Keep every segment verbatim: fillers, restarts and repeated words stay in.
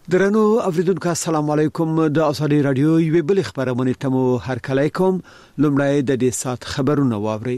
درنو اوریدونکو السلام علیکم د ازادي رادیو یوه بل خبرونه تمو هر کله کوم لمړی د دې سات خبرونه واوري.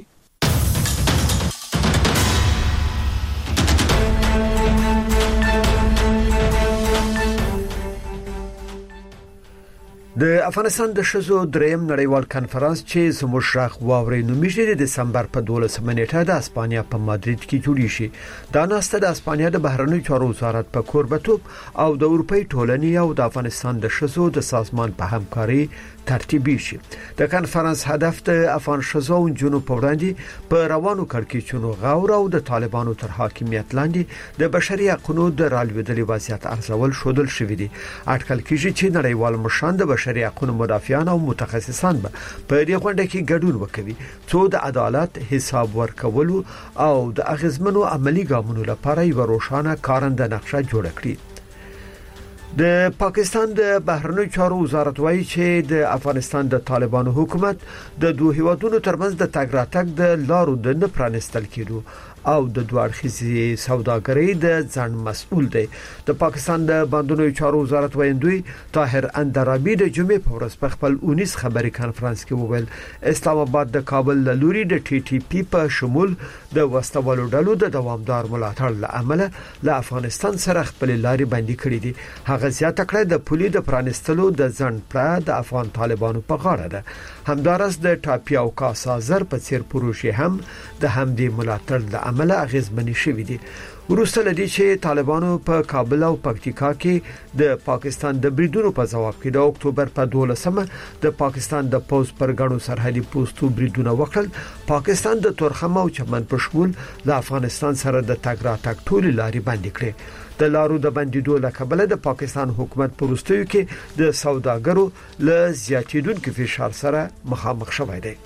د افغانستان د شزو دریم نړیوال کانفرنس چې زموږ شاخ واوري نومیږي د دسمبر په دولسمه نیټه د اسپانیا په مادرید کې جوړی شي. دا ناسته د اسپانیا د بهرنیو چارو وزارت په کوربتوب او د اروپای ټولنې او د افغانستان د شزو د سازمان په همکاري ترتیبي شي. د کانفرنس هدف د افغان شزو او جنوب په وړاندې په روانو کړکېچونو غور او د طالبانو تر حاکمیت لاندې د بشري حقوقو د رالوېدلې وضعیت ارزول شودل شوې دي. اټکل کیږي چې نړیوال مشان د بشري حقوقو مدافعان او متخصصان به په دې غونډه کې ګډون وکړي څو د عدالت حساب ورکولو او د اغیزمنو عملی ګامونو لپاره یو روښانه کارنده نقشه جوړ کړي. د پاکستان د بهرنیو چارو وزارت وایي چې د افغانستان د طالبانو حکومت د دوه هیوادونو ترمنځ د تګ راتګ د لارو د نه پرانستل کېدو او د دوه اړخیزې سوداګرۍ د ځان مسؤل دی. د پاکستان د بندونو چارو وزارت ویندوی طاهر اندرابی د جمعې په ورځ په خپل اونیس خبري کانفرنس کې وویل اسلام آباد د کابل لوري د ټي ټي پی په شمول د وسوالو ډلو د دوامدار ملاتړ لامل له افغانستان سره خپل لارې بندي کړې دي. هغه زیاته کړه د پولي د پرانستلو د ځن پړه د افغان طالبانو په غاړه ده. همدارس د ټاپي او کاسازر په څیر پروژې هم د همدې ملاتړ د عمل اغیزمنې شوې دي. وروسته لدی چې طالبانو په کابل او پکتیکا کې د پاکستان د بریدونو په جواب کې د اکتوبر په دولسمه د پاکستان د پوز پرګړو سرحدي پوسټو بریدونه وکړل. پاکستان د تورخم او چمن په شمول د افغانستان سره د تګ راتګ ټول لارې بندي کړې. د لارو د بندیدو لکبل د پاکستان حکومت پروستیو کې د سوداګرو له زیاتیدونکو فشار سره مخامخ شوی دی.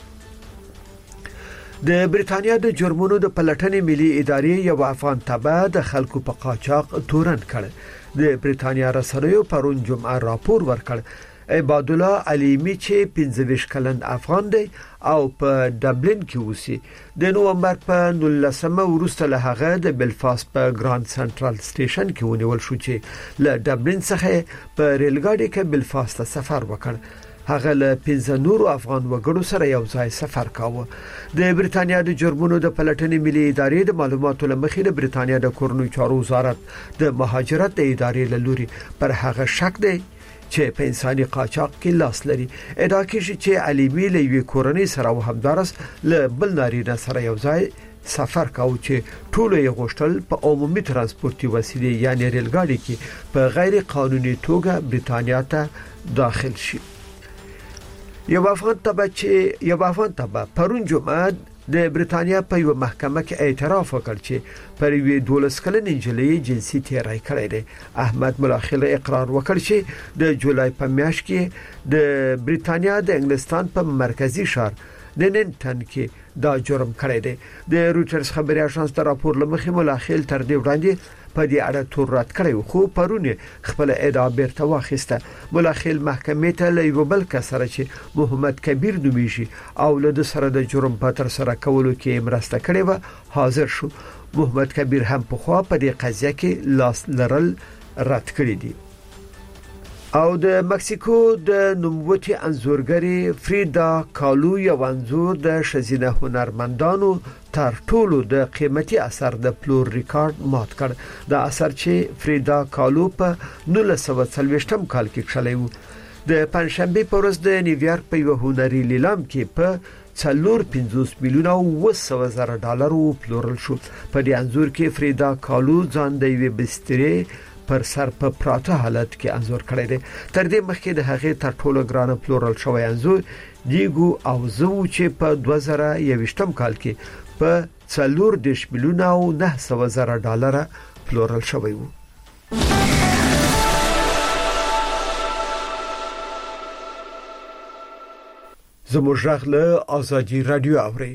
د بریتانیا د جرمونو د پلټنې ملي ادارې یو افغان تبع د خلکو په قاچاق تورن کړ. د بریتانیا رسنیو پرون جمعه راپور ورکړ عباد الله علیمی چې پنځه ویشت کلن افغان دی او په ډبلن کې اوسي. د نومبر په نولسمه وروسته له هغه د بلفاست په ګراند سنټرال سټیشن کې ونیول شو چې له ډبلن څخه په ریلګاډي کې بلفاست سفر وکړ. هغه له پنځه نورو افغان وګړو سره یو ځای سفر کاوه. د بریتانیا د جرمونو د پلټنې ملي ادارې د معلوماتو لمخې د بریتانیا د کورنیو چارو وزارت د مهاجرت د ادارې له لوري پر هغه شک دی چې په انساني قاچاق کې لاس لري. ادعا کیږي چې علیمی له یوې کورنۍ سره او همدارس له بل نارینه سره یو ځای سفر کاوه چې ټول یې غوښتل په عمومي ترانسپورتي وسیلې یعنی ریلګاډي کې په غیر قانوني توګه بریتانیا ته داخل شي. یو افغان تبع چې یو افغان تبع پرون جمعه د بریتانیا په یو محکمه کې اعتراف وکړ چې پر یوې دولس کلنې نجلۍ جنسي تیری کړی دی. احمد ملاخله اقرار وکړ چې د جولای په میاشت کې د بریتانیا د انګلستان په مرکزی ښار د ننټن کې دا جرم کړی دی. د رويټرز خبري اژانس د راپور لمخې ملاخل تر دې وړاندې په دې اړه تور رد کړی خو پرون خپل ادعا بیرته واخیسته. ملاخل محکمې ته له یو بل کس سره چې محمد کبیر نومیږي او له سره د جرم په تر سره کولو کې مرسته کړې و حاضر شو. محمد کبیر هم په خوا په دې قضیه کې لاس لرل رد کړی دی. او د مکسیکو د نوموتي انځورګری فریدا کالو یو انځور د شزینه هنرمندانو تر ټولو د قیمتي اثر د پلور ریکارډ مات کړ. د اثر چې فریدا کالو په نولس سوه څلوېښتم کال کې کښلې و. د پنځشنبه په ورځ د نیویارک په یو هنري لیلام کې په څلور پنځوس میلیونه او سوه زره ډالرو پلورل شو. په دې انځور کې فریدا کالو ځان د یوې بسترې پر سر په پراته حالت کې انځور کړی دی. تر دې مخکې د هغې تر ټولو ګرانه پلورل شوی انځور دیګو او زو چې په دوه زره یوویشتم کال کې په څلور دېرش میلیونه او نه سوه زره ډالر پلورل شوی و. زموږ غږ له ازادي رادیو اوري.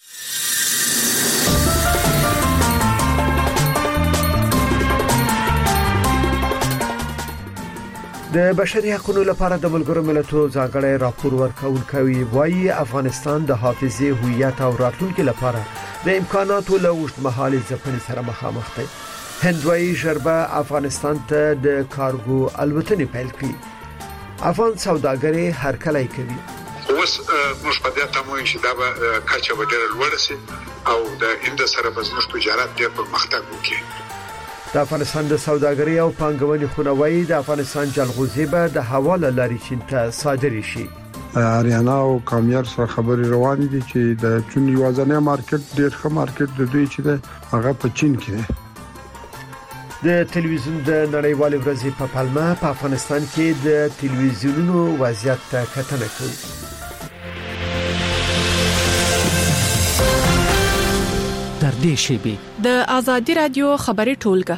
د بشري حقوقو لپاره د ملګرو ملتونو ځانګړی راپور ورکوونکی وایي افغانستان د حافظې هویت او راتلونکي لپاره د امکاناتو له اوږدمهالې ځپنې سره مخامخ دی. هندوی ژربه افغانستان ته د کارګو الوتنې پیل کړې. افغان سوداګري هرکلی کوي. اوس موږ په دې تموي چې دا به کچه به ډېر لوړ شي او د هند سره به زموږ تجارت ډېر پرمختګ وکړي. د افغانستان د سوداګري او پانګونې خونوي د افغانستان جلغوزي به د حواله لاري چین ته صادري شي. اریانا او کامیار سره خبري روان دي چې د چین یوازنی مارکیټ ډېر ښه مارکیټ د دوی چې د هغه په چین کې دی. د ټلویزیون د نړیوال ورځې په پلمه په افغانستان کې د ټلویزیونونو وضعیت ته کتنه کوي. در دې شیبه د ازادي رادیو خبري ټولګه.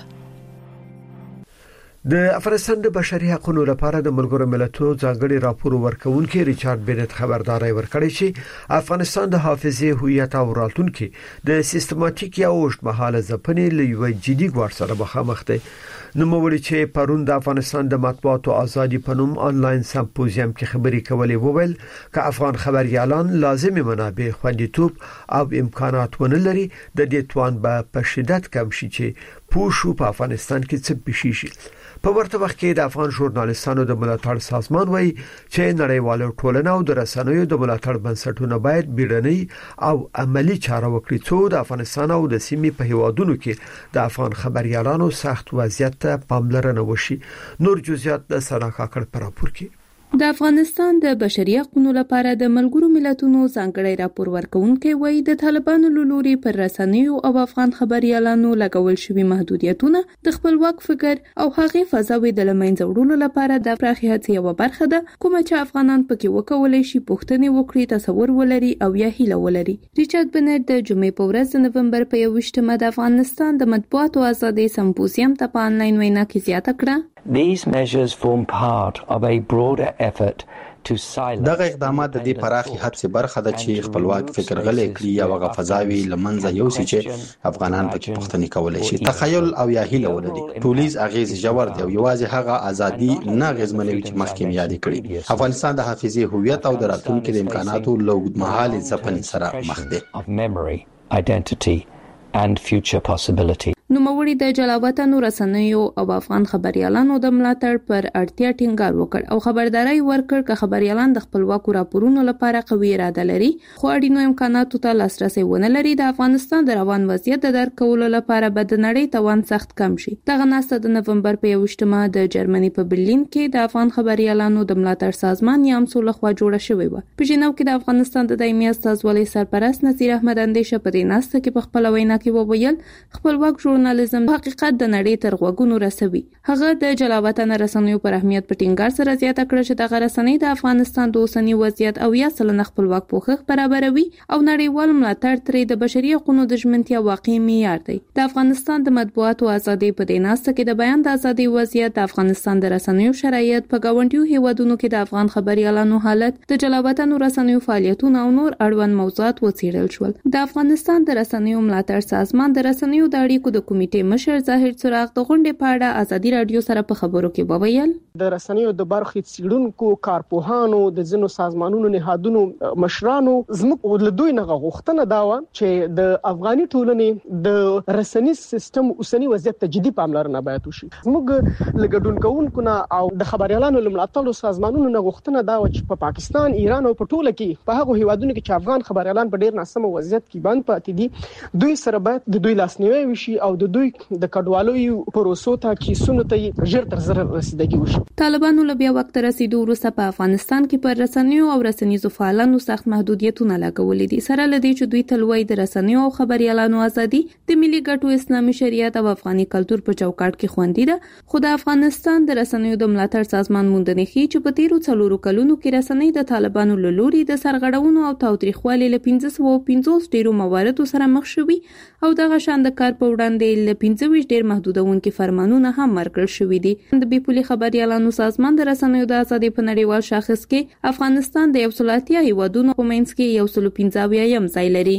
د افغانستان د بشري حقوقو لپاره د ملګرو ملتونو ځانګړي راپور ورکونکي ریچارډ بینټ خبرداري ورکړی چې افغانستان د حافظې هویت او راتلونکي د سیستماتیک یا اوږدمهاله ځپنې له یو جدي ګواښ سره مخامخ دی. نوموړي چې پرون د افغانستان د مطبوعاتو ازادي په نوم آنلاین سمپوزیم کې خبري کولې وویل چې افغان خبريالان لازمي منابع خوندیتوب او امکانات ونه لري د دې توان به په شدت کم شي چې پوښو په افغانستان کې څه پېښ شي. په ورته وخت کې د افغان ژورنالیستانو د ملاتړ سازمان وایي چې نړیوالو ټولنو او د رسنیو د ملاتړ بنسټونه باید بیړنۍ او عملی چاره وکړي چې د افغانستان او د سیمې په هیوادونو کې د افغان خبريالانو سخت وضعیت ته پاملرنه وشي. نور جزئیات د سنا کاکړ پر راپور کې. د افغانستان د بشري حقوقو لپاره د ملګرو ملتونو ځانګړي راپور ورکونکي وایي د طالبانو لوري پر رسنیو او افغان خبريالانو لګول شوی محدودیتونه د خپلواک فکر او هغه فضاوي د لمنځه وړلو لپاره د پراخي هڅې یو برخه ده کوم چې افغانان پکې وکولای شي پوښتنې وکړي تصور ولري او یا هیله ولري. ریچارډ بینټ د جمعې په ورځ د نوومبر په یوویشتمه د افغانستان د مطبوعاتو ازادي سمپوزیم ته په آنلاین وینا کې زیاته کړه. These measures form part of a broader effort to silence. دغه اقدامات د دې پراخي هڅې برخه ده چې خپلواک فکر غلې کړي یا هغه فضاوي لمنځه یوسي چې افغانان پکې پوښتنې کولای شي تخیل او یا هیله ولري. ټولیز اغیز جوړ دی او یوازې هغه ازادي نه غزمنوي چې مخکې یاد کړي. افغانستان د حافظې هویت او د راتلونکي د امکاناتو لوګدمحالي ځپنې سره مخ دی. Of memory, identity and future possibility. نوموړي د جلاوطن رسنیو او افغان خبريالانو د ملاتړ پر اړتیا ټینګار وکړ او خبرداري ورکړ چې خبريالان د خپلواکو راپورونو لپاره قوي اراده لري خو اړینو امکاناتو ته لاسرسي ونه لري. د افغانستان د روان وضعیت د درک کولو لپاره به د نړۍ توان سخت کم شي. دغه ناسته د نوومبر په یوویشتمه د جرمني په برلین کې د افغان خبريالانو د ملاتړ سازمان یامسو لخوا جوړه شوې و. په ژنو کې د افغانستان د دایمي استازولۍ سرپرست نصیر احمد اندیشه په دې ناسته کې په خپل وینا کې وویل خپلواک ژورنالیزم حقیقت د نړۍ تر غوږونو رسوي. هغه د جلاوطن رسنیو پر اهمیت په ټینګار سره زیاته کړه چې د رسنۍ د افغانستان د اوسنی وضعیت او یا سلنه خپلواک پوښښ برابروي او نړیوال ملاتړ ترې د بشري حقوقو د ژمنتیا واقعي معیار دی. د افغانستان د مطبوعاتو ازادي په دې ناسته کې د بیان د ازادي وضعیت، د افغانستان د رسنیو شرایط، په گاونډیو هیوادونو کې د افغان خبريالانو حالت، د جلاوطن رسنیو فعالیتونه او نور اړوند موضوعات وڅېړل شول. د افغانستان د رسنیو ملاتړ سازمان د رسنیو د اړیکو د کمیټې مشر ظاهر څراغ د غونډې په اړه ازادي رادیو سره په خبرو کې وویل د رسنیو د برخې څېړونکو، کارپوهانو، د ځینو سازمانونو نهادونو مشرانو زموږ له دوی نه غوښتنه دا و چې د افغاني ټولنې د رسنیز سیستم اوسنی وضعیت ته جدي پاملرنه باید وشي. زموږ لګډون کوونکو نه او د خبريالانو ملاتړ سازمانونو نه غوښتنه دا و چې په پا پاکستان، ایران او په ټوله کې په هغه هیوادونو کې چې افغان خبريالان په ډیر ناسمه وضعیت کې باندې پاتې دي دوی سره باید د دوی لاسنیوي وشي او د دوی د کډوالۍ پروسو ته کیسونو ته ژر تر ژره رسیدګي وشي. طالبانو له بیا وخت رسیدو وروسته په افغانستان کې پر رسنیو او رسنیزو فعالانو سخت محدودیتونه لګولې دي. سره لدی چې دوی تلوي د رسنیو او خبريالانو ازادي د ملي ګټو اسلامي شریعت او افغاني کلچر په چوکاټ کې خوندي ده. خو د افغانستان د رسنیو د ملاتړ سازمان موندنې خي چې په تیرو څلورو کلونو کې رسنۍ د طالبانو له لوري د سرغړونو او تاوتریخوالي له پنځه سوه پنځوس ډیرو مواردو سره مخ شوي او دغه شان د کار په وړاندې له پنځه ویشت ډیر محدودونکي فرمانونه هم ورکړل شوي دي. د بي پولي خبريالانو سازمان د رسنیو د ازادي په نړیوال شاخص کې افغانستان د یو سل اتیا هیوادونو په منځ کې یو سل پنځه اویایم ځای لري.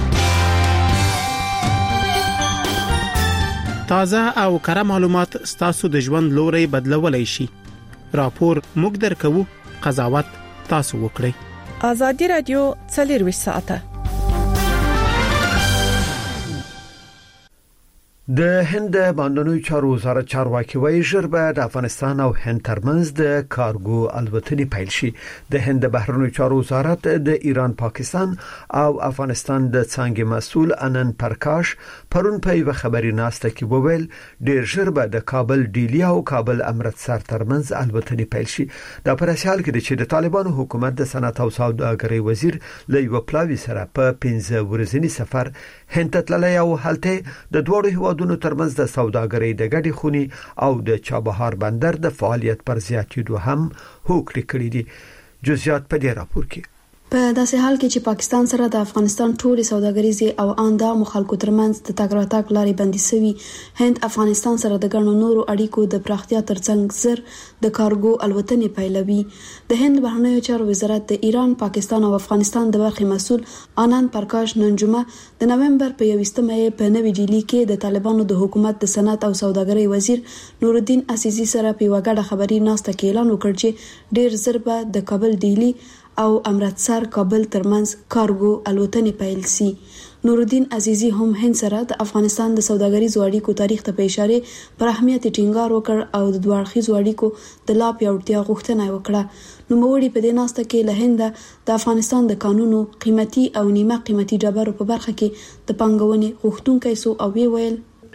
تازه او کره معلومات ستاسو د ژوند لوري بدلولای شي. راپور موږ درکو، قضاوت تاسو وکړئ. ازادي رادیو څلور ساعته د هند باندنوي چارو وزارت چارواکي وایي ژر به د افغانستان او هند ترمنځ د کارګو الوتنې پیل شي. د هند بهرنیو چارو وزارت د ایران، پاکستان او افغانستان د څنګه مسؤل انن پرکاش پرون په یو خبري ناسته کې وویل ډیر ژر به د کابل ډیلی او کابل امرتسر ترمنځ الوتنې پیل شي. دا پر اساس کې چې د طالبانو حکومت د صنعت او سوداګرۍ وزیر له یو پلاوی سره په پنځه ورځنی سفر هند ته تللی او هلته د دوه هیوادونو ترمنځ د سوداګرۍ د ګډې خونی او د چابهار بندر د فعالیت پر زیاتېدو هم هوکړه کړې دي. جزئیات په دې راپور کې. په داسې حال کې چې پاکستان سره د افغانستان ټولې سوداګریزي او آنده مخالکو ترمنځ د تګ راتګ لارې بندي شوي، هند افغانستان سره د ګڼو نورو اړیکو د پراختیا ترڅنګ زر د کارګو الوتنې پیلوي. د هند بهرنیو چارو وزارت د ایران، پاکستان او افغانستان د برخې مسؤل آنند پرکاش نن جمعه د نومبر په یوویشتمه په نوې ډیلی کې د طالبانو د حکومت د صنعت او سوداګرۍ وزیر نورالدین عزیزی سره په وګړه خبري ناسته کې اعلان وکړ چې ډیر زر به د کابل ډیلی او امرتسر کابل ترمنځ کارګو الوتنې پیل سي. نورالدین عزیزی هم هند سره د افغانستان د سوداګریزو اړیکو تاریخ ته په اشاره پر اهمیت ټینګار وکړ او د دوه اړخیزو اړیکو د لا پیاوړتیا غوښتنه وکړه. نوموړي په دې ناسته کې له هند د افغانستان د قانونو قیمتي او نیمه قیمتي ډبرو په برخه کې د پانګونې غوښتونکي سو او وی ویل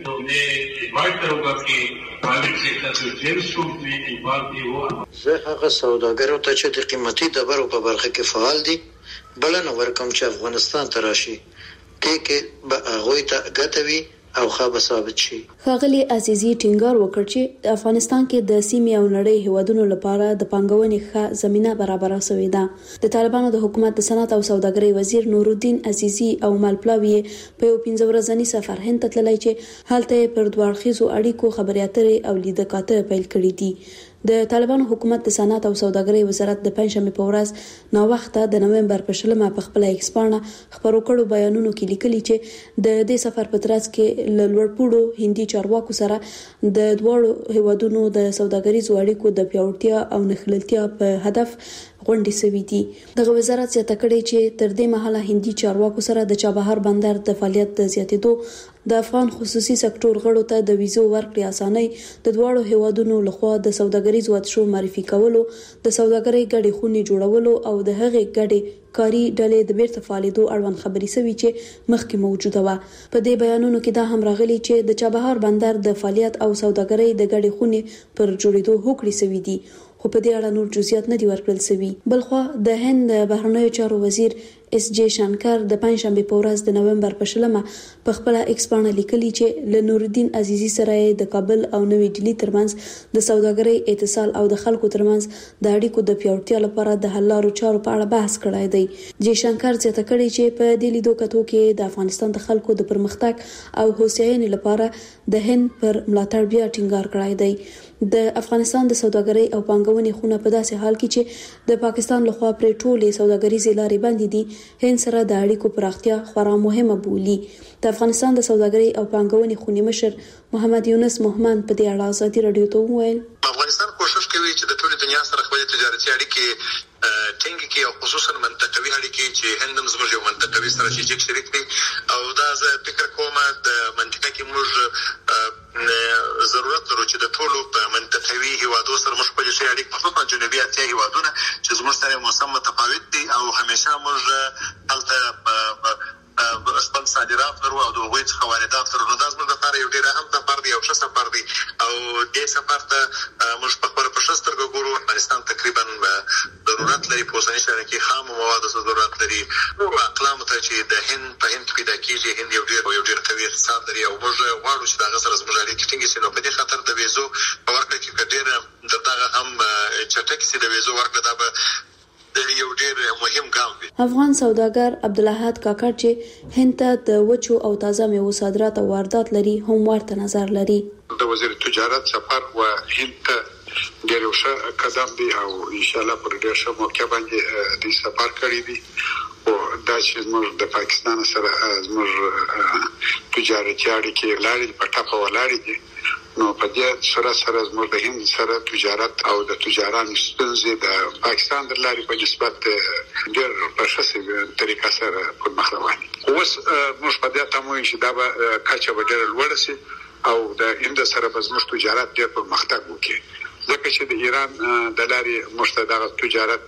زه هغه سوداګرو ته چې د قیمتي ډبرو په برخه کې فعال دي بلنه ورکوم چې افغانستان ته راشي، دې کې به هغوی ته ګټه وي او خابه ثابت شي. ښاغلي عزیزی ټینګار وکړ چې افغانستان کې د سیمې او نړۍ هیوادونو لپاره د پانګونې ښه زمينه برابره شوې ده. د طالبانو د حکومت د صنعت او سوداګرۍ وزیر نورالدین عزیزی او مالپلاوی په یو پنځه ورځنی سفر هند ته تللی چې هلته پر دوه اړخیزو اړیکو خبرې اترې او لیدکاته پیل کړې دي. د طالبانو حکومت د صنعت او سوداګرۍ وزارت د پنځمې په ورځ نو وخت د نومبر په شلمه په خپل ایکس پاڼه خبرو کړو بیانونو کې لیکلي چې د دې سفر په ترڅ کې لوړپوړو هندي چارواکو سره د دوه هیوادونو د سوداګریزو اړیکو د پیاوړتیا او نښلتیا په هدف غونډې سوي دي. دغه وزارت زیاته کړې چې تر دې مهاله هندي چارواکو سره د چابهار بندر د فعالیت د زیاتېدو، د افغان خصوصي سکتور غړو ته د ویزو ورکړې اسانۍ، د دوه هیوادونو لخوا د سوداګریزو اتشو معرفي کولو، د سوداګرۍ ګډې خونې جوړولو او د هغې ګډې کاری ډلې د بیرته فعالیدو اړوند خبري سوي چې مخکې موجوده و. په دې بیانونو کې دا هم راغلي چې د چابهار بندر د فعالیت او سوداګرۍ د ګډې خونې پر جوړېدو هوکړې سوي دي، خو په دې اړه نور جزئیات نه دي ورکړل شوي. بلخوا د هند بهرنیو چارو وزیر اس جے شانکر د پنځشنبه په ورځ د نومبر په شلمه په خپل ایکس پاڼه لیکلي چې له نورالدین عزیزی سره د کابل او نوې ډیلی ترمنځ د سوداګرۍ اتصال او د خلکو ترمنځ د اړیکو د پیاوړتیا لپاره د حل لارو چارو په اړه بحث کړی دی. جے شانکر زیاته کړی چې په دې لیدو کتو کې د افغانستان د خلکو د پرمختګ او هوساینې لپاره د هند پر ملاتړ بیا ټینګار کړی دی. د افغانستان د سوداګرۍ او پانګونې خونه په داسې حال کې چې د پاکستان لخوا پر ټولې سوداګریزي لارې بندې دي، هند سره د اړیکو پراختیا خورا مهمه بولي. د افغانستان د سوداګرۍ او پانګونې خونې مشر محمد یونس محمد په دې اړه ازادي رادیو ته وویل افغانستان کوشش کوي چې د ټولې دنیا سره خپل تجارتي اړیکې ټینګ کړي او خصوصا منطقوي اړیکې چې هند هم زموږ یو منطقوي ستراتیژیک شریک دی او دا زه فکر کوم د منطقه کې موږ ضرورت لرو چې د ټولو منطقوي هیوادو سره موږ خپل شي اړیکې خصوصا جنوبي اسیا هیوادونه چې زموږ سره موسم متفاوت دي او همیشه موږ هلته خپل صادرات لرو او د هغوی څخه واردات لرو. نو دا زموږ لپاره یو ډېر اهم سفر دی او ښه سفر دی او دې سفر ته موږ په خپله په ښه سترګه ګورو. افغانستان تقریبا ضرورت لري په اوسني شرایطو کې خامو موادو ته ضرورت لري، نورو اقلامو ته چې د هند په هند کې پیدا کېږي. هند یو ډېر یو ډېر قوي اقتصاد لري او موږ غواړو چې د هغه سره زموږ اړیکې ټینګې شي. نو په دې خاطر د ویزو په ورکړه کې که ډېر د دغه هم چټک شي د ویزو ورکړه، دا به یو ډېر مهم ګام دی. افغان سوداګر عبدالاحد کاکړ چې هند ته د وچو او تازه میوو صادرات او واردات لري هم ورته نظر لري. د وزیر تجارت سفر و هند ته ډېر یو ښه قدم دی او ان شاء الله پر ډېر ښه موقع باندې د سفر کړی دی او دا چې موږ د پاکستان سره زموږ تجارتي اړیکې لارې په ټاپه ولاړې دي. نو په دې سره سره زموږ د هند سره تجارت او د تجارانو ستونزې د پاکستان د لارې په نسبت ډېر په ښه طریقه سره پرمخ روان دي. اوس موږ په دې تمو چې دا به کچه به ډېره لوړه شي او د هند سره به زموږ تجارت ډېر پرمختګ وکړي ځکه چې د ایران د لارې موږ د تجارت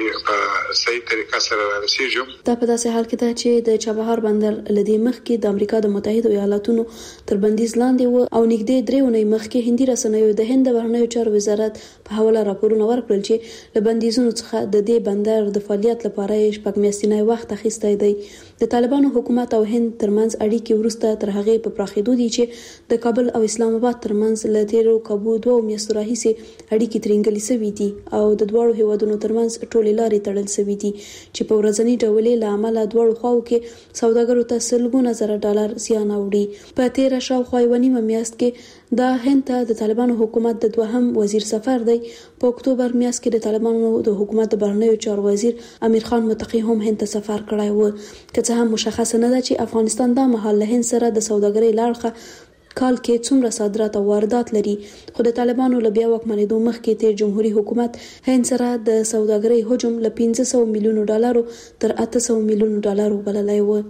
په صحیح طریقه سره رسیږي. دا په داسې حال کې ده چې د چابهار بندر لدی مخکې د امریکا د متحده ایالاتونو تر بندیز لاندې و او نږدې درې ونې مخکې هندي رسنیو د هند بهرنیو چارو وزارت په حواله راپورونه ورکړل چې له بندیزونو څخه د دې بندر د فعالیت لپاره شپږ میاشتې وخت اخیستی دی. د طالبانو حکومت او هند ترمنځ اړیکې وروسته تر هغه په پراخېدو دي چې د کابل او اسلام آباد ترمنځ له تیرو کابو دوه میاشتو راهیسې اړیکې ترنګلې شوې دي او د دواړو هیوادونو ترمنځ ټولې لارې تړل شوې دي چې په ورځنی ډول له امله دواړو خواو کې سوداګرو ته سلګونه زره ډالر زیان اوړي. په تیر شاوخوا یو نیمه میاشت کې د هند ته د طالبانو حکومت د دوهم وزیر سفر دی. په اکتوبر میاشت کې د طالبانو د حکومت د بهرنیو چارو وزیر امیر خان متقی هم هند ته سفر کړی و. که څه هم مشخصه نه ده چې افغانستان د مهال له هند سره د سوداګرۍ لارښه کال کې څومره صادرات او واردات لري، خو د طالبانو له بیا واکمنېدو مخکې تیر جمهوریت حکومت هند سره د سوداګرۍ حجم له پنځه سوه میلیونو ډالرو تر اته سوه میلیونو ډالرو بللی و.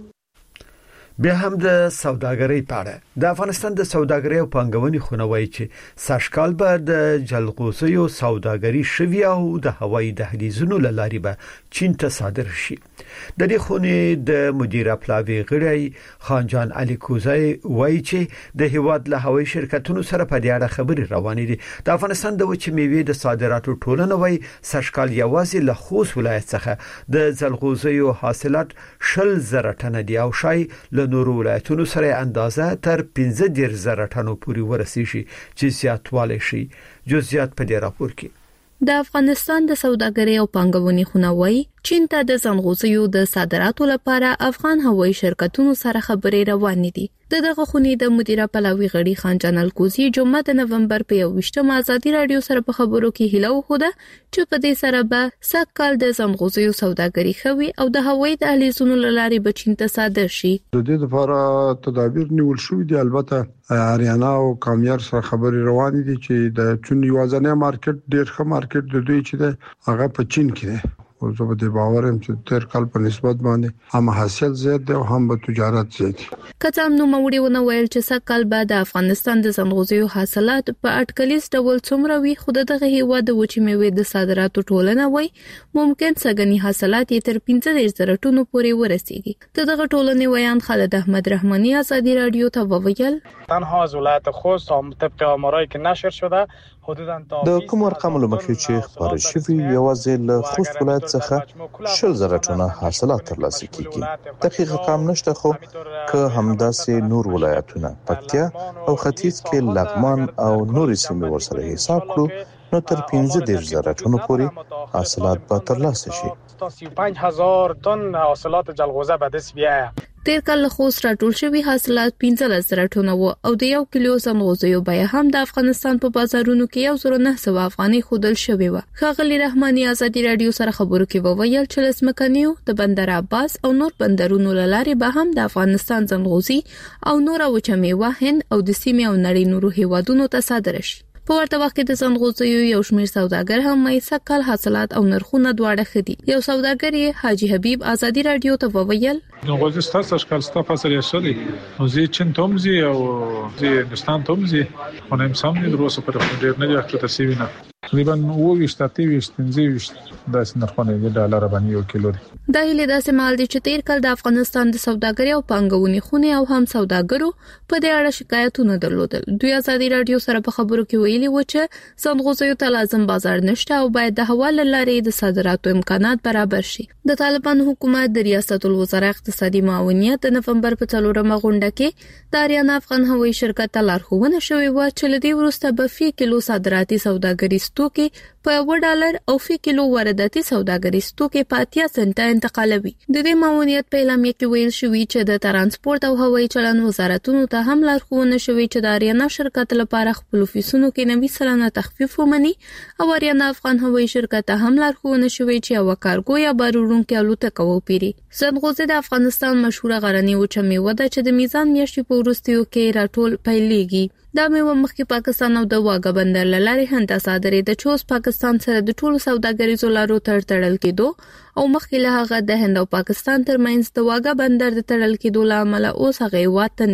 بیا هم د سوداګرۍ په اړه د افغانستان د سوداګرۍ او پانګونې خونه وایي چې ساشکال به د جلغوزیو سوداګري شوی او د هوایي دهلیزونو لارې به چین ته صادر شي. د دې خونې د مدیر پلاوی غړی خانجان علي کوزای وایي چې د هیواد له هوایي شرکتونو سره په دې اړه خبرې روانې دي. د افغانستان د وچې میوې د صادراتو ټولنه وایي ساشکال یوازې له خوست ولایت څخه د جلغوزیو حاصلات شل زره ټنه دي او شای له نورو ولایتونو سره اندازه تر پنځه دېرش زره ټنو پورې ورسیږي چې زیاتوالی شي. جزئیات په دې راپور کې. د افغانستان د سوداګرۍ او پانګونې خونه وایي چین ته د ځنغوزیو د صادراتو لپاره افغان هوایي شرکتونو سره خبرې روانې دي. د دغه خونې د مدیره پلاوی غړي خانجان الکوزی جمعه د نومبر په یوویشتمه ازادي رادیو سره په خبرو کې هیله وکړه چې په دې سره به سږ کال د ځنغوزیو سوداګري خوي او د هوایي دهلیزونو لارې به چین ته صادر شي. د دې لپاره تدابیر نیول شوې دي. البته اریانا او کامیار سره خبرې روانې دي چې د چین یوازینی مارکیټ ډېر ښه مارکیټ د دوی چې د هغه په چین کې دی. او زه به د باور هم چې تیر کال په نسبت باندې هم حاصل زیات دی او هم به تجارت زیات. کته هم نو موړي ونه ویل چې سږ کال به د افغانستان د ځنغوزیو حاصلات په اټکلیز ډول څومره وي، خو دغه هیواد د وچې میوې د صادراتو ټولنه وایي ممکن سګنی حاصلات یې تر پنځه دېرش زره ټنو پورې ورسیږي. دغه ټولنې ویان خالد احمد رحمانی ازادي رادیو ته وویل تنها از ولایت خوست طبق آمارایی که نشر شده د کوم ارقام لمخې چې خبر شوی یوازې له خوست ولایت څخه شل زره ټنه حاصلات ترلاسه کیږي. دقیق رقم نشته، خو که همداسې نور ولایتونه پکتیا او ختیځ کې لغمان او نور سیمې ورسره حساب کړو نو تر پنځه دېرش زره ټنو پورې حاصلات به ترلاسه شي. سی و پنج هزار تن حاصلات جلغوزه به دست بیایه. تیر کال خوست راټول شوی حاصلات پنځه زره ټنه وو او د یو کیلو ځنغوزیو بیه هم د افغانستان په بازارونو کې یو زره نه سوه افغانۍ خودل شوی و. خاغلی رحمانی ازادي رادیو سره خبرو کې وویل چې لسمکنیو د بندر عباس او نور بندرونو لارې به هم د افغانستان ځنغوزي او نور وچه میوه هند او د سیمې او نړۍ نورو هیوادونو ته صادر شي. په ورته وخت کې د ځنغوزیو یو شمېر سوداګر هم مېسا کال حاصلات او نرخونه دواړه خدي. یو سوداګر حاجی حبیب ازادي رادیو ته وویل ځنغوزي ستاسو اشکال ستاسو فصل یې شدي او زی چین تومزي او زی هندستان تومزي خو نه سم نه دروسه پر ډیر نه ځکه ته سی وینه تقریبا اووه تاتوي پنځه داس نرخونه د ډالر باندې یو کیلو دی. دا هیله داسې مال دي چې تیر کال د افغانستان د سوداګرۍ او پانګونې خونې او هم سوداګرو په دې اړه شکایتونه درلودل. دوی ازادي رادیو سره په خبرو کې ویلي و چې ځنغوزیو ته لازم بازار نشته او باید د حواله لارې د صادراتو امکانات برابر شي. د طالبان حکومت د ریاست الوزرا اقتصادي معاونیت د نومبر په څلورمه غونډه کې د اریانا افغان هوایي شرکت ته لارښوونه شوې و چې لدی وروسته به فی کیلو صادراتي سوداګري ستوکي په یو ډالر او فی کیلو وارداتي سوداګري ستوکي په اتیا سنټه انتقالوي. د دې معاونیت په اعلامیه کې ویل شوی چې د ترانسپورت او هوایي چلن وزارتونو ته هم لارښوونه شوې چې د اریانا شرکت لپاره خپل فیسونو کې نوي سلنه تخفیف ومني او اریانا افغان هوایي شرکت ته هم لارښوونه شوې چې یو کارګو یا بارورونکو الوتکه وپیري. ځنغوزي د افغانستان مشهوره غرنی وچه میوه ده چې د میزان میاشتې په وروستیو کې راټول پیلېږي. دا میوه مخکې پاکستان او د واګه بندر لارې هم د صادرې د چوس پاکستان سره د ټولو سوداګریزو لارو تر تړل کېدو او مخکې له هغه د هند او پاکستان ترمنځ د واګه بندر د تړل کېدو لامل اوس هغه واته نزي.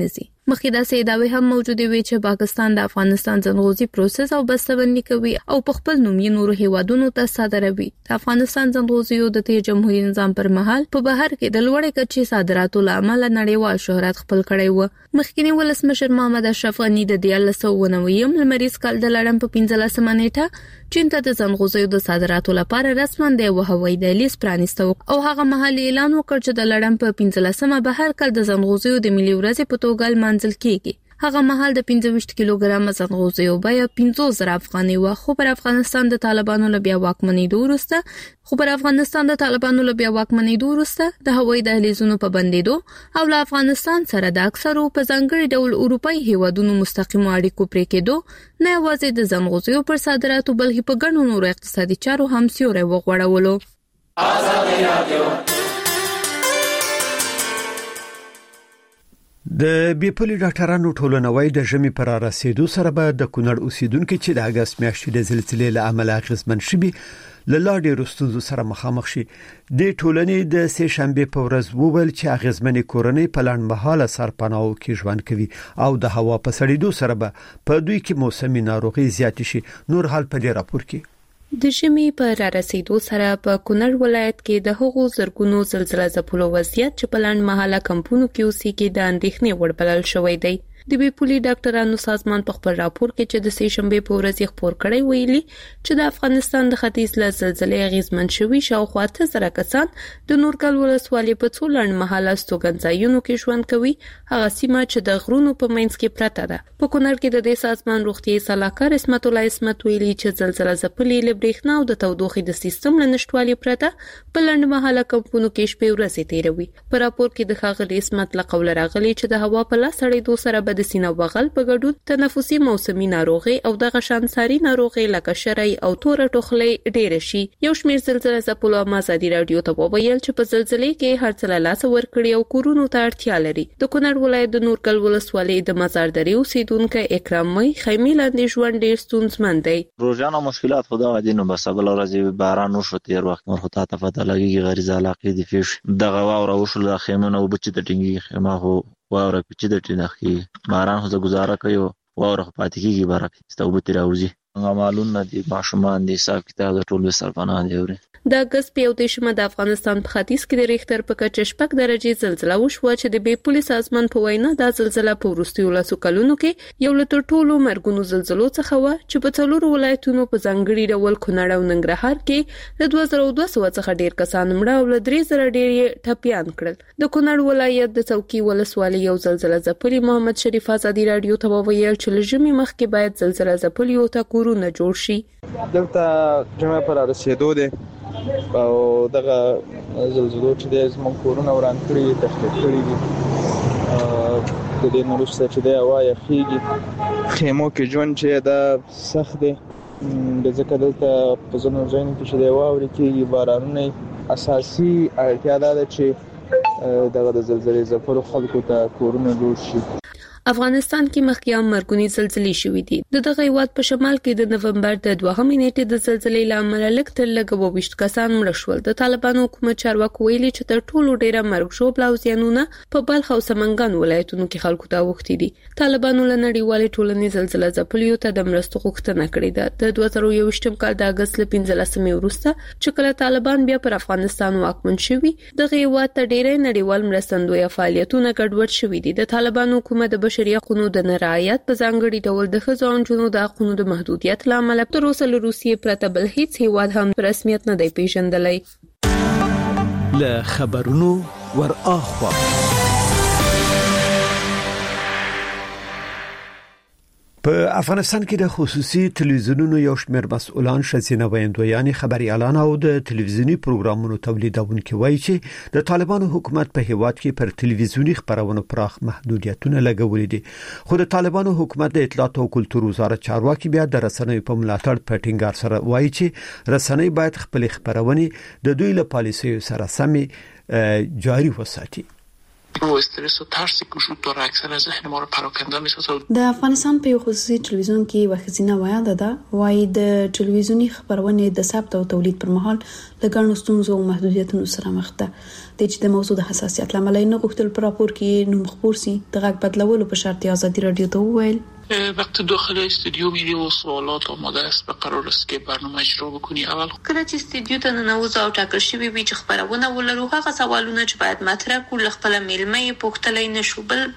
مخکې دا سیداوی هم موجوده وي چې پاکستان د افغانستان ځنغوزي پروسس او بسته‌بندي کوي او په خپل نوم یې نورو هیوادونو ته صادروي. د افغانستان ځنغوزیو د تیر جمهوریت نظام پر مهال په بهر کې د لوړې کچې صادراتو لامل نړیوال شهرت خپل کړی و. مخکینی ولسمشر محمد اشرف غنی د دیارلس سوه نوي لمریز کال د لړم په پنځلسمه نیټه چین ته د ځنغوزیو د صادراتو لپاره رسماً د یو هوایي دهلیز پرانیسته او هغه مهال اعلان وکړ چې د لړم په پنځلسمه بهر کال د ځنغوزیو د ملي ورځې په توګه منځل کیږي. هغه مهال د پنځه ویشت کیلوګرام ځنغوزیو بیه پنځوس زره افغانۍ و، خو پر افغانستان د طالبانو له بیا واکمنېدو وروسته خو پر افغانستان د طالبانو له بیا واکمنېدو وروسته د هوایي دهلیزونو په بندېدو او له افغانستان سره د اکثرو په ځانګړي ډول اروپایي هیوادونو مستقیمو اړیکو پرې کېدو نه یوازې د ځنغوزیو پر صادراتو بلکې په ګڼو نورو اقتصادي چارو هم سیوری وغوړولو. ازادي رادیو د بیپلي ډاکټرانو ټولنوي د ژمي پر رسیدو سره به د کونړ اوسیدونکو چې د اگست میاشتې د زلزلې له امله اغیزمن شوي له لا ډېرو ستونزو سره مخامخ شي. د ټولنې د سه شنبه په ورځ وویل چې اغیزمنې کورنۍ په لنډمهاله سرپناهو کې ژوند کوي او د هوا په سړېدو سره به په دوی کې موسمي ناروغي زیات شي. نور حال په دې راپور کې د ژمي په رارسېدو سره په کونړ ولایت کې د هغو زرګونو زلزلې ځپلو وضعیت چې په لنډ مهاله کمپونو کې اوسېږي د اندېښنې وړ بلل شوی دی. د بیپولي ډاکټرانو سازمان په خپل راپور کې چې د سه شنبه په ورځ خبر کړی ویلي چې د افغانستان د ختیځ له زلزلې اغیزمن شوي شاوخوا اته زره کسان د نورګل ولسوالۍ په څو لنډ مهاله استوګنځایونو کې ژوند کوي، هغه سیمه چې د غرونو په منځ کې پرته ده. په کونړ کې د دې سازمان روغتیايي صلاحکار اسمت الله اسمت ویلي چې زلزلې ځپلې له برېښنا او د تودوخې د سیستم له نشټوالي پرته په لنډ مهاله کمپونو کې شپې ورځې تیروي. په راپور کې د ښاغلي اسمت له قوله راغلي چې د هوا په لاس سړېدو سره د سینه بغل په ګډون تنفسي موسمي ناروغي او د غشانساري ناروغي لکه شری او تور ټوخلې ډېر شي. یو شمېر زلزلې ځپلو ازادي رادیو ته وویل چې په زلزلې کې هر څه له لاسه ورکړي او کورونو ته اړتیا لري. د کونړ ولایت د نورګل ولسوالۍ د مزاردري اوسیدونکو اکرام مې خیمې لاندې ژوند ډېر ستونزمن دی. روزانه مشکلات خدا غدینو بس بل ورځې باران وشو تیر وخت نور خطا ته پته لګي غریزه علاقې دي فیش دغه واور او شل خیمونه وبچ ته ټینګي خیمه هو واوره چې د ټینخي باران خو گزاره کوي واوره پاتې کیږي برابر ستوبته راوځي غمالون دي ماشومان دي حساب کتاب د ټول سرپناه دی وري. د اگست په یو دیشمه د افغانستان په ختیځ کې د ریختر په کچه شپږ درجه زلزلہ وشوه چې د بیپولي سازمان په وینا د زلزلہ په وروستیو لاسو کلونو کې یو له ټولو مرګونو زلزلو څخه و چې په څلورو ولایتونو په ځانګړي ډول کونړ او ننګرهار کې له دوه زره دوه سوه څخه ډیر کسان مړه او له درې زره ډیر ټپيان کړل. د کونړ ولایت د څوکي ولسوالۍ یو زلزلہ ځپلي محمد شریف ازادي رادیو ته وویل چې لږمې مخکې باید زلزلہ ځپلي او تا کورونه جوړ شي. دلته جمع پر رسیدو دي او دغه زلزلو چې د زمون کورونه وران کړی تخته کړی دي د دې نورسته چې د هوا یخیږي خیمو کې ژوند چې دا سخت دی د ځکه دلته په ځینو ځایونو کې چې د هوا ورکیږي بارانونه اساسي اړتیا ده چې دغه د زلزلې ځپلو خلکو ته کورونه جوړ شي. افغانستان کې مخکې مرګونی زلزلې شوې دي. د دغه هیواد په شمال کې د نومبر د دوهمې نیټې د زلزلې لامل لږ تر لږه اووه ویشت کسان مړه شول. د طالبانو حکومت چارواکو ویلي چې تر ټولو ډیره مرګ ژوبل او زیانونه په بلخ او سمنګان ولایتونو کې خلکو ته وختي دي. طالبانو له نړیوالې ټولنې زلزلې ځپلیو ته د مرستو غوښتنه کړې ده. د دوه زره یوویشتم کال د اگست له پنځلسمې وروسته چې کله طالبان بیا پر افغانستان واکمن شوي دغه هیواد ته ډیره نړیوال مرستندوی فعالیتونه ګډوډ شوي دي. د طالبانو حکومت د بشري حقوقو د نارعایت په ځانګړي ډول د ښځو او نجونو د حقوقو د محدودیت لامل تر اوسه له روسیې پرته بل هیڅ هیواد هم رسمیت نه دی پیژندلی. له خبرونو ور اخوا په افغانستان کې د خصوصي تلویزیونونو یو شمېر مسؤلان شزینه ویندویان خبريالان او د تلویزیونی پروګرامونو تولیدونکو وایي چې د طالبانو حکومت په هیواد کې پر تلویزیونی خبرونو پراخ محدودیتونه لګولې دي. خو د طالبانو حکومت د اطلاعات او کلتور وزارت چارواکي بیا د رسنیو په ملاتړ په ټینګار سره وایي چې رسنۍ باید خپل خبرونه د دوی له پالیسیو سره سمې جاري وساتي. و استرس و ترسی که وجود داره اکثر ذهن ما رو پراکنده می‌سازه. د افغانستان په خصوصي تلویزیون کې وخزینه وایاده ده وایي د ټلویزیونی خبرونه د ثبت او تولید پر مهال لګڼو ستونزو او محدودیتونو سره مخ ده. د چې د موضوع د حساسیت لامل نه غوښتل پر راپور کې نوم خبر سي د غږ بدلولو په شرط آزادی رادیو ته وویل وقتی داخل استودیو میری و سوالات آماده است و قرار است که برنامه اجرا بکنی اول کله چې استودیو ته ننوځو او ټاکل شوی وي چې خبرونه ولرو هغه سوالونه چې باید مطرح کول خپل میلمه پوښتلای نشو بل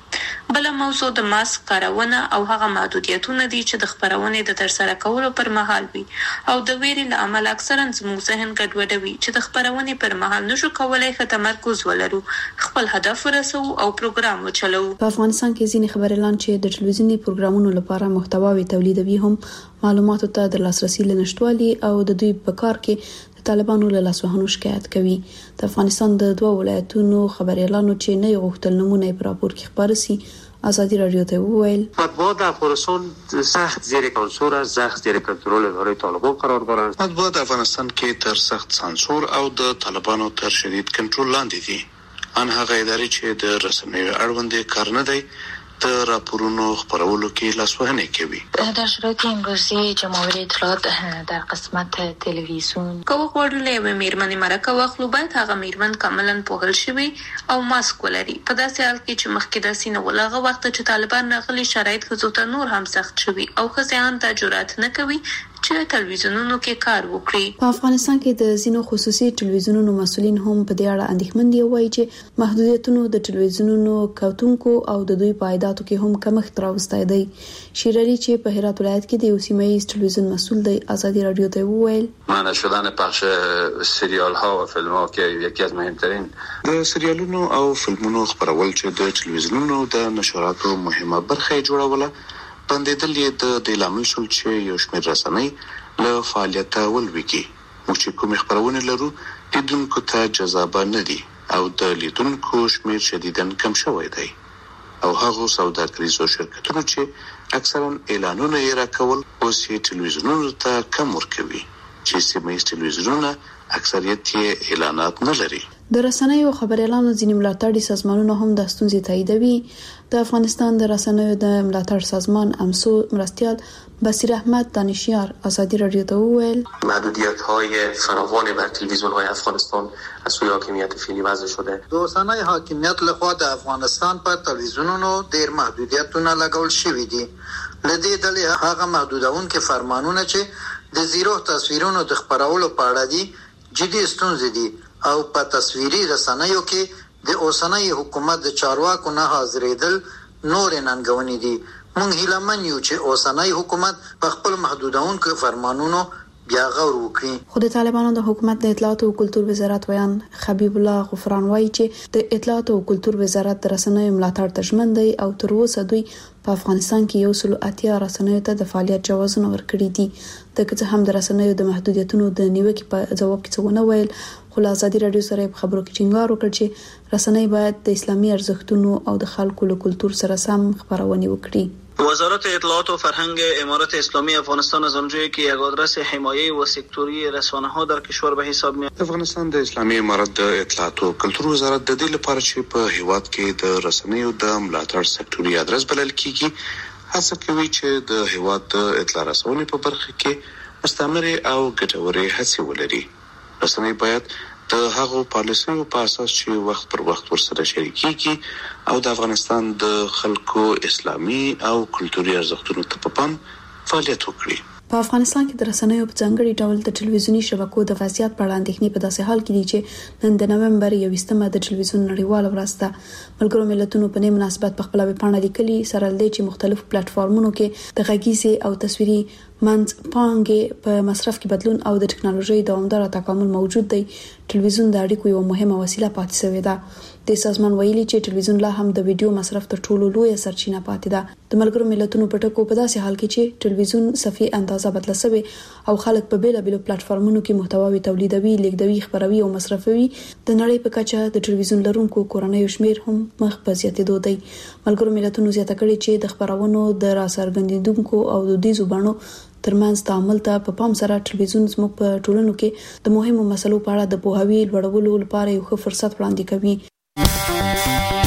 بل موضوع د ماسک کارونه او هغه محدودیتونه دي چې د خبرونه د ترسره کولو پر مهال وي او د ویري لامل اکثرا زموږ ذهن ګډوډوي چې د خبرونه پر مهال نشو کولای ښه تمرکز ولرو خپل هدف ورسو او پروګرام وچلو. په افغانستان کې ځینې خبري اعلان چې د ټلویزیونی پروګرامونو لپاره محتواوي تولیدوي هم معلوماتو ته د لاسرسي لنشټوالي او د دوی په کار کې طالبانو له لاسوهنو شکایت کوي. د افغانستان د دوه ولایتونو خبري اعلانو چې نه غوښتل نمونه په راپور کې خبر سي آزادی رادیو ته وویل مطبوعات افغانستان سخت زیر سانسور سخت زیر کنترل اداره طالبان قرار دارند. مطبوعات افغانستان کې تر سخت سانسور او د طالبانو تر شدید کنټرول لاندې دي. ان هغه ادارې چې د رسنیو اړوند کار نه دی د راپورونو خبرولو کې لاسوهنه کوي. در شرایط امروزی جمهوری اطلاعات در قسمت تلویزیون کوم وړلې و میرمن مرکه واخلو باید هغه میرمن کاملا پوهل شوی او ماسک ولري. په داسې حال کې چې مخکې د سینه ولغه وخت چې طالبان راغلي شرایط خزوته نور هم سخت شوی او خزیان ته جرأت نه کوي چې ټلویزیونونو کې کار وکړي. په افغانستان کې د زینو خصوصي ټلویزیونونو مسولین هم په دې اړه اندېښمن دي وایي چې محدودیتونو د ټلویزیونونو کتونکو او د دوی پایداتو کې هم کمښت راوستای دی. شیرالي چې په هرات ولایت کې د یو سیمه‌ایز ټلویزیون مسول دی آزادی رادیو ته وویل معنی شدن پخش سریال ها و فیلم ها که یکی از مهمترین د سریالونو او فلمونو خبرول چې د ټلویزیونونو د نشراتو مهمه برخه جوړوله بندیدل یې د د لامل شول چې یو شمېر رسنۍ له فعالیت ولويږي. موږ چې کوم خبرونه لرو لیدونکو ته جذاب نه دي او د لیدونکو شمېر شدیداً کم شوی دی او هغه سوداګریزو شرکتونو چې اکثرا اعلانونه یې راکول اوس یې ټلویزیونونو ته کم ورکوي چې سیمه‌ایز ټلویزیونونه اکثریت یې اعلانات نه لري. د رسنیو خبري اعلانو ځینې ملاتړي سازمانونه هم د ستونزې تاییدوي. د افغانستان د رسنیو د ملاتړ سازمان امسو مرستیال بصیر احمد دانشیار آزادی رادیو ته وویل محدودیت‌های فراوان بر تلویزیون‌های افغانستان از سوی حاکمیت فعلی وضع شده. د اوسنۍ حاکمیت لخوا د افغانستان پر تلویزیونونو ډېر محدودیتونه لګول شوي دي. لدې ډلې هغه محدودونکو فرمانونه چې د زیرو تصویرونو د خبرولو په اړه دي جدي ستونزې دي او په تصویري رسنیو کې د اوسنۍ حکومت د چارواکو نه حاضرېدل نور ننګونې دي. موږ هیله من یو چې اوسنۍ حکومت په خپل محدودونکو فرمانونو بیا غور وکړي. خو د طالبانو د حکومت د اطلاعات او کلتور وزارت ویان حبیب الله غفران وایي چې د اطلاعات او کلتور وزارت د رسنیو ملاتړ ته ژمن دی او تر اوسه دوی په افغانستان کې یو سل اتیا رسنیو ته د فعالیت جوازونه ورکړي دي. د کڅ هم د رسنیو د محدودیتونو د نیوکې په جواب کې څه ونه ویل. خو آزادی رادیو سره په خبرو کې ټینګار وکړ چې رسنۍ باید د اسلامي ارزښتونو او د خلکو له کلتور سره سم خبرونه وکړي. وزارت اطلاعات و فرهنگ امارات اسلامی افغانستان از آنجایی که یک آدرس حمایه و سکتوری رسانه ها در کشور به حساب می افغانستان د اسلامي امارات د اطلاعات او کلتور وزارت د دې لپاره چې په هیواد کې د رسنیو د ملاتړ سکتوري آدرس بلل کیږي هڅه کوي چې د هیواد د اطلاع رسونې په برخه کې مستمر او ګټورې هڅې ولري. رسنۍ باید د هغو پالیسیو په اساس چې وخت پر وخت ورسره شریکيږي او د افغانستان د خلکو اسلامي او کلتوري ارزښتونو ته په پام فعالیت وکړي. په افغانستان کې د رسنیو په ځانګړي ډول د ټلویزیونی شبکو د وضعیت په اړه اندېښنې په داسې حال کې دي چې نن د نومبر یوویشتمه د ټلویزیون نړیواله ورځ ده. ملګرو ملتونو په دې مناسبت په خپل ویبپاڼه لیکلي سره لدی چې مختلفو پلیټ فارمونو کې د غږیزې او تصویري منځ پانګې په مصرف کې بدلون او د ټکنالوژي دوامدار تکامل موجود دی. ټلویزیون د اړیکو یو مهمه وسیله پاتې شوې ده. د سازمان ویلي چې ټلویزیون لا هم د ویډیو مصرف تر ټولو لوی سرچینه پاتې ده. د ملګرو ملتونو په ټکو په داسې حال کې چې ټلویزیون صفي اندازه بدله شوی او خلک په بیل بیل پلیټ فارمونو کې محتواوي تولیدوي، لیږدوي، خبروي او مصرفوي، د نړۍ په کچه د ټلویزیون لرونکو کورنیو شمیر هم مخ په زیاتېدو دی. ملګرو ملتونو زیاته کړې چې د خبرونو د راڅرګندېدونکو او دودیزو بڼو ترمنځ تعامل ته په پام سره ټلویزیون زموږ په ټولنو کې د مهمو مسلو په اړه د پوهاوي لوړولو لپاره یو ښه فرصت وړاندې کوي.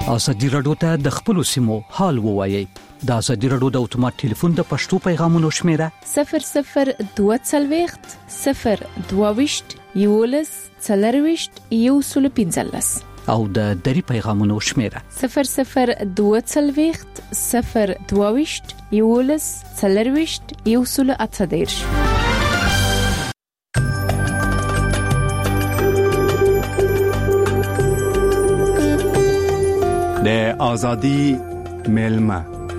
ازادي رادیو ته د خپل سیمو حال ووایي. د ازادي رادیو د اتومات ټلیفون د پښتو پیغامونو شمیره صفر صفر دوه څلوېښت صفر دوه ویشت یولس څلرویشت یو سل پنځلس او د دری پیغامونو شمیره صفر صفر دوه څلوېښت صفر دوه ویشت یولس څلرویشت یو سل اته دېرش. د ازادي ملما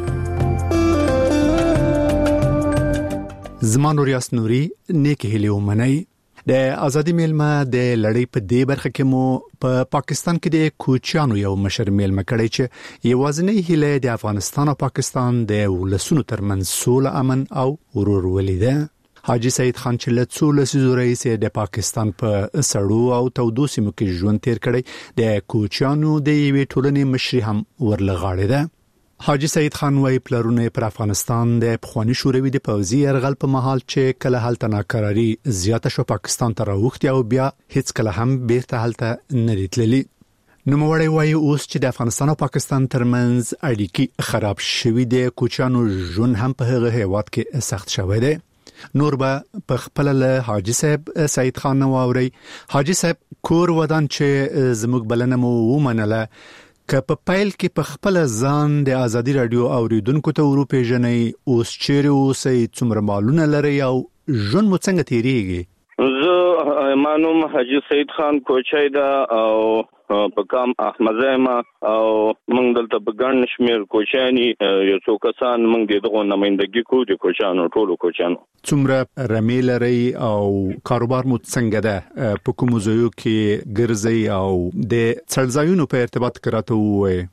زمان ریاست نوري نیک هلیو منی د ازادي ملما د لړۍ په دې برخه کې مو په پا پاکستان کې د کوچیانو یو مشر ملما کړی چې یوازنی هله د افغانستان او پاکستان د ولسونو ترمنځ سوله امن او ورورولي ده. حاجی سید خان چې له څو لسیزو رئیس د پاکستان په سړو او تودو سیمو کې ژوند تیر کړی د کوچیانو د یوې ټولنې مشري هم ورلغاړې ده. حاجی سید خان وايي پلرونه پر افغانستان د پخوانی شوروي د پوځي يرغل په محل چې کله هلته ناکراری زیاته شو پاکستان ته راوختی او بیا هیڅ کله هم بیرته هلته نه لیدلې. نو موړی وايي اوس چې د افغانستان او پاکستان ترمنځ اړیکې خراب شوې دي کوچیانو ژوند هم په هغه هیواد کې سخت شوی دی. نور به په خپل له حاجی صاحب سید خان نو اوري. حاجی صاحب کور ودان چې زموږ بلنه مو ومنله که په پایل کې په خپل ځان د ازادي رادیو اوریدونکو ته ورو پیژنې اوس چیرې اوسئ څومره مالونه لري او ژوند مو څنګه تیریږي؟ زه مانوم حاجی سید خان کوچای دا او په کام احمد زما او موږ دلته په ګڼ شمیر کوچانی یو څو کسان موږ دغه نمائندګي کوو د کوچانو ټولو کوچانو. څومره رمې لري او کاروبار مو څنګه ده په کومو ځایو کې ګرځي او د څړځایونو په ارتباط کراته وای؟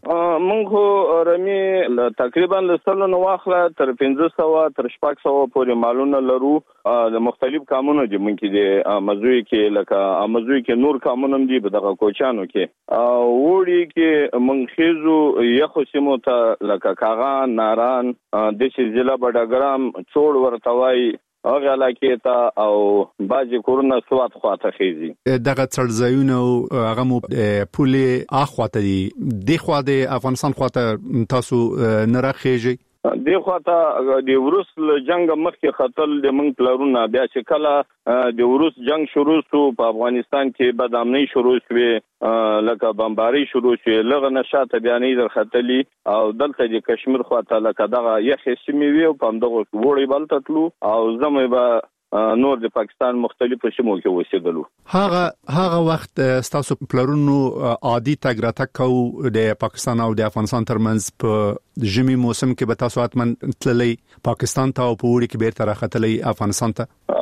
موږ رمې تقریبا لسلو نو واخله تر پنځه سوه تر شپږ سوه پورې مالونه لرو. د مختلف کامونو دي موږ کې د مزوی کې لکه مزوی کې نور کامونه دي په دغه کوچانو کې او وړي کې منخیزو یخو سیمو ته لکه کاغان ناران د شي ضلع بډاګرام چوڑ ورتوي هغه علاقې ته او باجی کورونه سوات خواته خيزي. دغه څړځایونه هغه مو پولې اخواته دي د خوا د افغانستان خواته تاسو نه راخېږي؟ دی خواته د وروس جنگ مخکې خطل د منګ پلرونه بیا چې کله د وروس جنگ شروع شو په افغانستان کې بدامنۍ شروع شوه لکه بمباری شروع شوه لغه نشاته بیانې در خطلی او دلته د کشمیر خواته لکه دغه یخې سیمې وی او په دغه وړي بلته تلو او زمې به نور د پاکستان مختلفو سیمو کې اوسېدلو. هغه هغه وخت تاسو پلرونو عادي تګ راتګ کو د پاکستان او د افغانستان ترمنځ په ژمي موسم کې به تاسو اتمن تللی پاکستان ته او په وړي کې بیرته راختلی افغانستان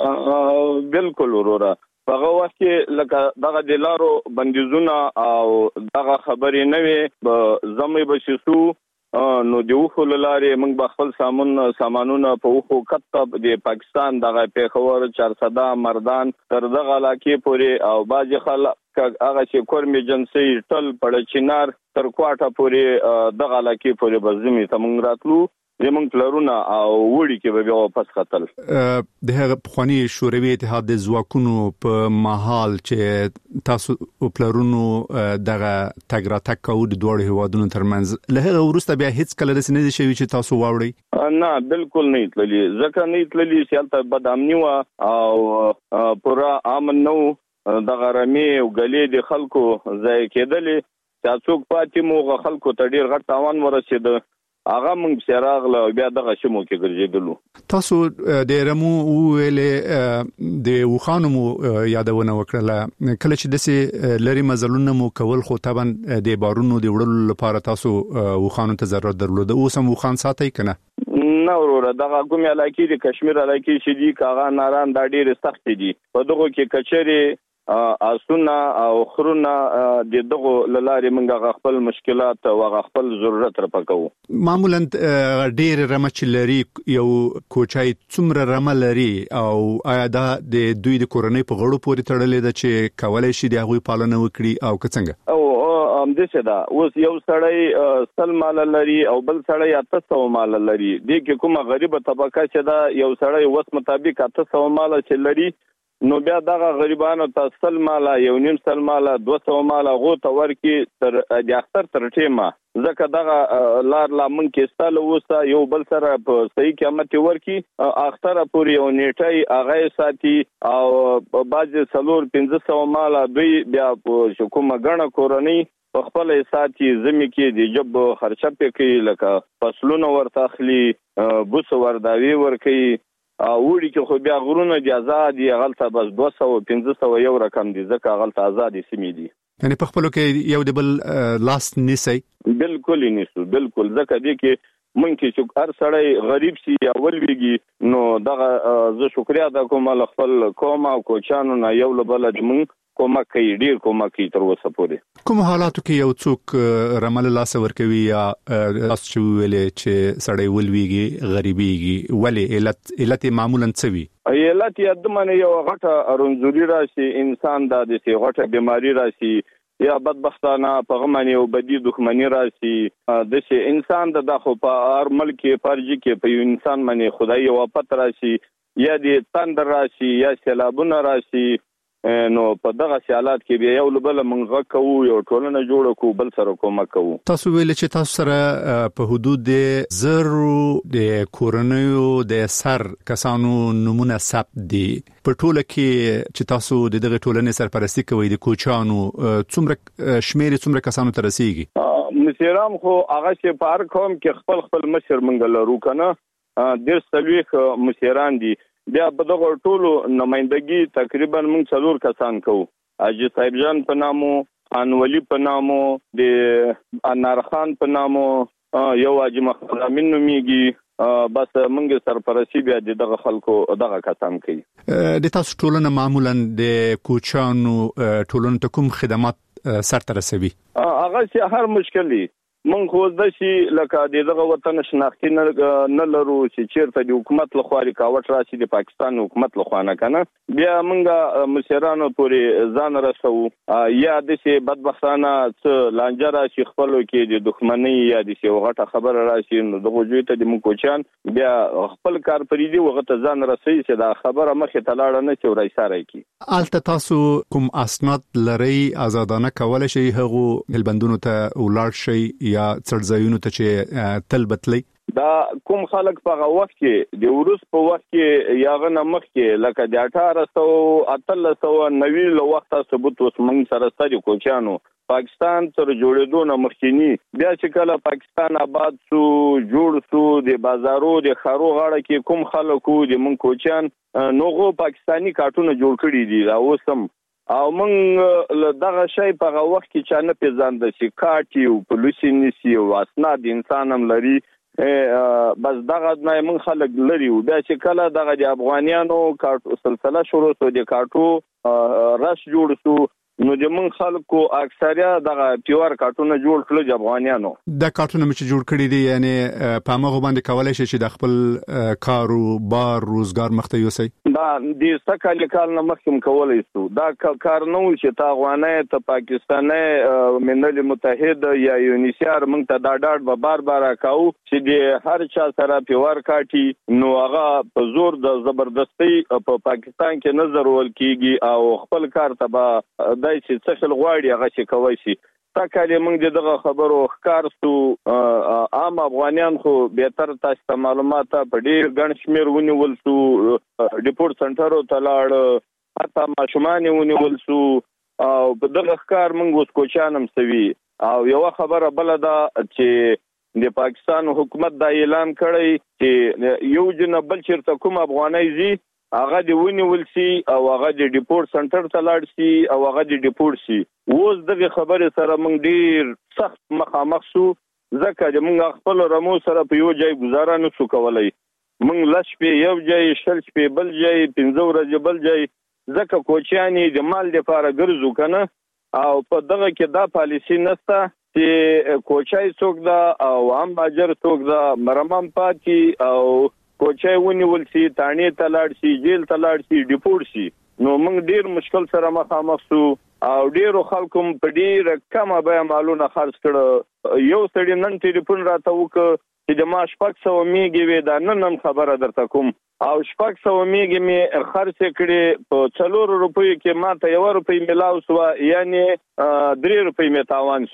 ته؟ بالکل وروره هغه وخت کې لکه دغه د لارو بندیزونه او دغه خبرې نه وي زمې بشسو نو د وخو لارې موږ به خپل سامان سامانونه په وخو کتب د پاکستان دغه پیښور چارسده مردان تر دغه علاقې پورې او باج خلک هغه چې کورمي جنسي ټل پړ چینار تر کوټه پورې دغه علاقې پورې بزمي ته موږ راتلو زمونږ پلرونه او وړي کې به بیا واپس خطل. د هغه پخوانی شوروي اتحاد د ځواکونو په محل چې تاسو پلرونو دغه تګ راتګ کوو د دوه هیوادونو ترمنځ له هغه وروسته بیا هیڅ کله داسې نه دي شوي چې تاسو واوړئ؟ نه بالکل نه تللی ځکه نه تللی چې هلته بد امني وه او پوره امن نه و دغه رمې او ګلې د خلکو ضایع کېدلې چې څوک پاتې مو خلکو ته ډېر غټ تاوان ورسېده هغه موږ سراغله بیا دغه شمو کې ګرځېدلو. تاسو د رمو ویلې د وخانو مو یادونه وکړه کله چې دسه لری مزلونه مو کول خو طبعا د بارونو د وړلو لپاره تاسو وخانو ته ضرورت درلود اوس هم وخان ساتي کنه؟ نه وروره دغه کوم علاقې د کشمیر علاقې چې دي کاغه ناران دا ډېر سخت دي په دغه کې کچري اسونه او خرونه د دغه لارې موږ خپل مشکلات او خپل ضرورت رپکو. معمولا ډېر رمچ لري یو کوچای څومره رمه لري او آیا دا د دوی د کورنۍ په غړو پورې تړلې ده چې کولای شي د هغوی پالنه وکړي او که څنګه؟ او هم دې څه دا اوس یو سړی سل مال لري او بل سړی اته سوه مال لري د کومه غریبه طبقه چې دا یو سړی وس مطابق اته سوه مال چې لري نو بیا دغه غریبانو ته سل مالا یو نیم سل مالا دوه سوه مالا غو ته ورکي تر د اختر تر ټیمه ځکه دغه لار لا مونږ کې ستاله وسه یو بل سره په صحیح قیمت ورکی اختره پورې یو نیټي هغه ساتي او باج څلور پنځه سو مال دوی بیا په حکومت غنه کورنۍ په خپل ساتي زمي کې د جب خرچه پکې لکه فصلونه ورته اخلي بوس ورداوي ورکي او وړي کې خو بیا غرونه د آزاد غلطه بس دوه سوه پنځه سوه یو رقم دي ځکه غلطه آزاد سیمې دي یعنی په خپل کې یو د بل لاس نیسي بالکل نیسو بالکل ځکه دي کې مونږ کې چې هر سړی غریب سي یا ولويږي نو دغه زه شکریا د کوم خپل قوم او کوچانو نه یو بل د مونږ کومه کوي ډیر کومه کوي تر اوسه پورې کوم حالاتو کې یو څوک رمل لاس ورکوي یا تاسو چې ویلې چې سړی ولويږي غریبيږي ولی علت علت معمولا څه وي علت یې د منه یو غټه رنځوري راشي انسان د دې غټه بیماری راشي یا بدبختانه په غمنه او بدی دښمنی راشي د شي انسان د دغه په هر ملک فرج کې په انسان باندې خدای او پت راشي یا د تندر راشي یا سیلابونه راشي نو په دغه حالات کې به یو بل منغه کوو یو ټولنه جوړ کو بل سره کومک کوو تاسو ویل چې تاسو سره په حدود د زرو د کورنیو د سر کسانو نمونه ثبت دي په ټوله کې چې تاسو د دغه ټولنې سرپرستی کوي د کوچانو څومره شمیر څومره کسانو ته رسیږي مسیرام خو هغه چې په هر قوم کې خپل خپل مشر منګل لرو کنه د سلويخ مسیران دي بیا په دغه ټولو نمائندګي تقریبا موږ څلور کسان کوو اجي صاحب جان په نامو انولي په نامو د انار خان په نامو یو اجي مخامن نوميږي بس موږ سرپرستی بیا دغه خلکو دغه کسان کوي د تاسو ټولنه معمولا د کوچانو ټولنه ته کوم خدمات سره رسوي هغه چې هر مشکلي من خو د شي لکه دغه وطن شناختی نه لرو چې چیرته د حکومت لخوا رکاوټ راشي د پاکستان حکومت لخوا نه کنه بیا موږ مشرانو پورې ځان رسو یا د شي بدبختانه څ لانجه راشي خپلو کې د دښمنۍ یا د شي غټه خبره راشي نو دغه جوړ ته د کوچان بیا خپل کار پرې دی وغه ته ځان رسي چې دا خبره مخه تلاړه نه چې ورای سره کی الته تاسو کوم اسناد لري آزادانه کول شي هغه البندونو ته ولاړ شي یا څړځایونو ته چې تل بتلی دا کوم خلک په وخت کې د ورس په وخت کې یاغه نمخ کې لکه د اټھارہ سو اتلس سو نوي لو وخت ثبوت اوس موږ سره ستاسو کوچانو پاکستان تر جوړېدو نه مخکینی بیا چې کله پاکستان آباد سو جوړ سو د بازارو د خارو غاړه کې کوم خلکو د مونږ کوچان نوغو پاکستانی کارتونه جوړ کړي دي دا اوسم او موږ دغه شی په وخت کې چې نه پیژاند شي کاټي او پولیسي نسی او اسناد انسان هم لري بس دغه نه موږ خلک لري او بیا چې کله دغه د افغانانو کارتو سلسله شروع شو د کارتو رش جوړ شو نو د من خلکو اکثریت دغه پیور کارتونه جوړ کړل د افغانانو د کارتونه چې جوړ کړی دي یعنی په هغه باندې کولای شي چې د خپل کاروبار روزګار مخته یوسي دا د سکه کال نه مخکم کولای شو دا کار نه و چې تا افغانای ته پاکستاني ملل متحد یا یونیسیار موږ ته دا ډاډ به بار بار کاو چې د هر چا سره پیور کاټي نو هغه په زور د زبردستی په پاکستان کې نظر ول کیږي او خپل کار ته دای چې څخل غواړي هغه چې کوي شي تا کله موږ دغه خبرو ښکار سو عام افغانان خو به تر تاسو معلومات په ډیر ګڼ شمیر ونیول سو ډیپورت سنټر ته لاړ حتی ماشومان ونیول سو او دغه ښکار موږ اوس کوچانم سوي او یو خبره بل ده چې د پاکستان حکومت دا اعلان کړی چې یو جن بل چیرته کوم افغانای زی هغه دی ونیول سي او هغه دی ډیپورت سنټر ته لاړ سي او هغه دی ډیپورت سي اوس دغه خبره سره موږ ډیر سخت مخامخ شو ځکه چې موږ خپل رمو سره په یو ځای گزاره نه شو کولای موږ لښ په یو ځای شل په بل ځای پنځه ورځې بل ځای ځکه کوچیانی د مال لپاره ګرځو کنه او په دغه کې دا پالیسی نشته چې کوچای څوک دا او عام باجر څوک دا مرمم پاتې او کوچای ونیول سي تانی تلاړ سي جیل تلاړ سي ډیپورت سي نو موږ ډیر مشکل سره مخامخ شو او ډیرو خلکو په ډیر کمه به مالونه خرڅ کړ یو سړی نن ټلیفون راته وک چې د ما شپږ سوه میږي وې دا نن نن خبره درته کوم او شپږ سوه میږي مې خرڅ کړې په څلور روپیو کې ما ته یو روپۍ ملاو شو یعنی درې روپۍ مې تاوان شوې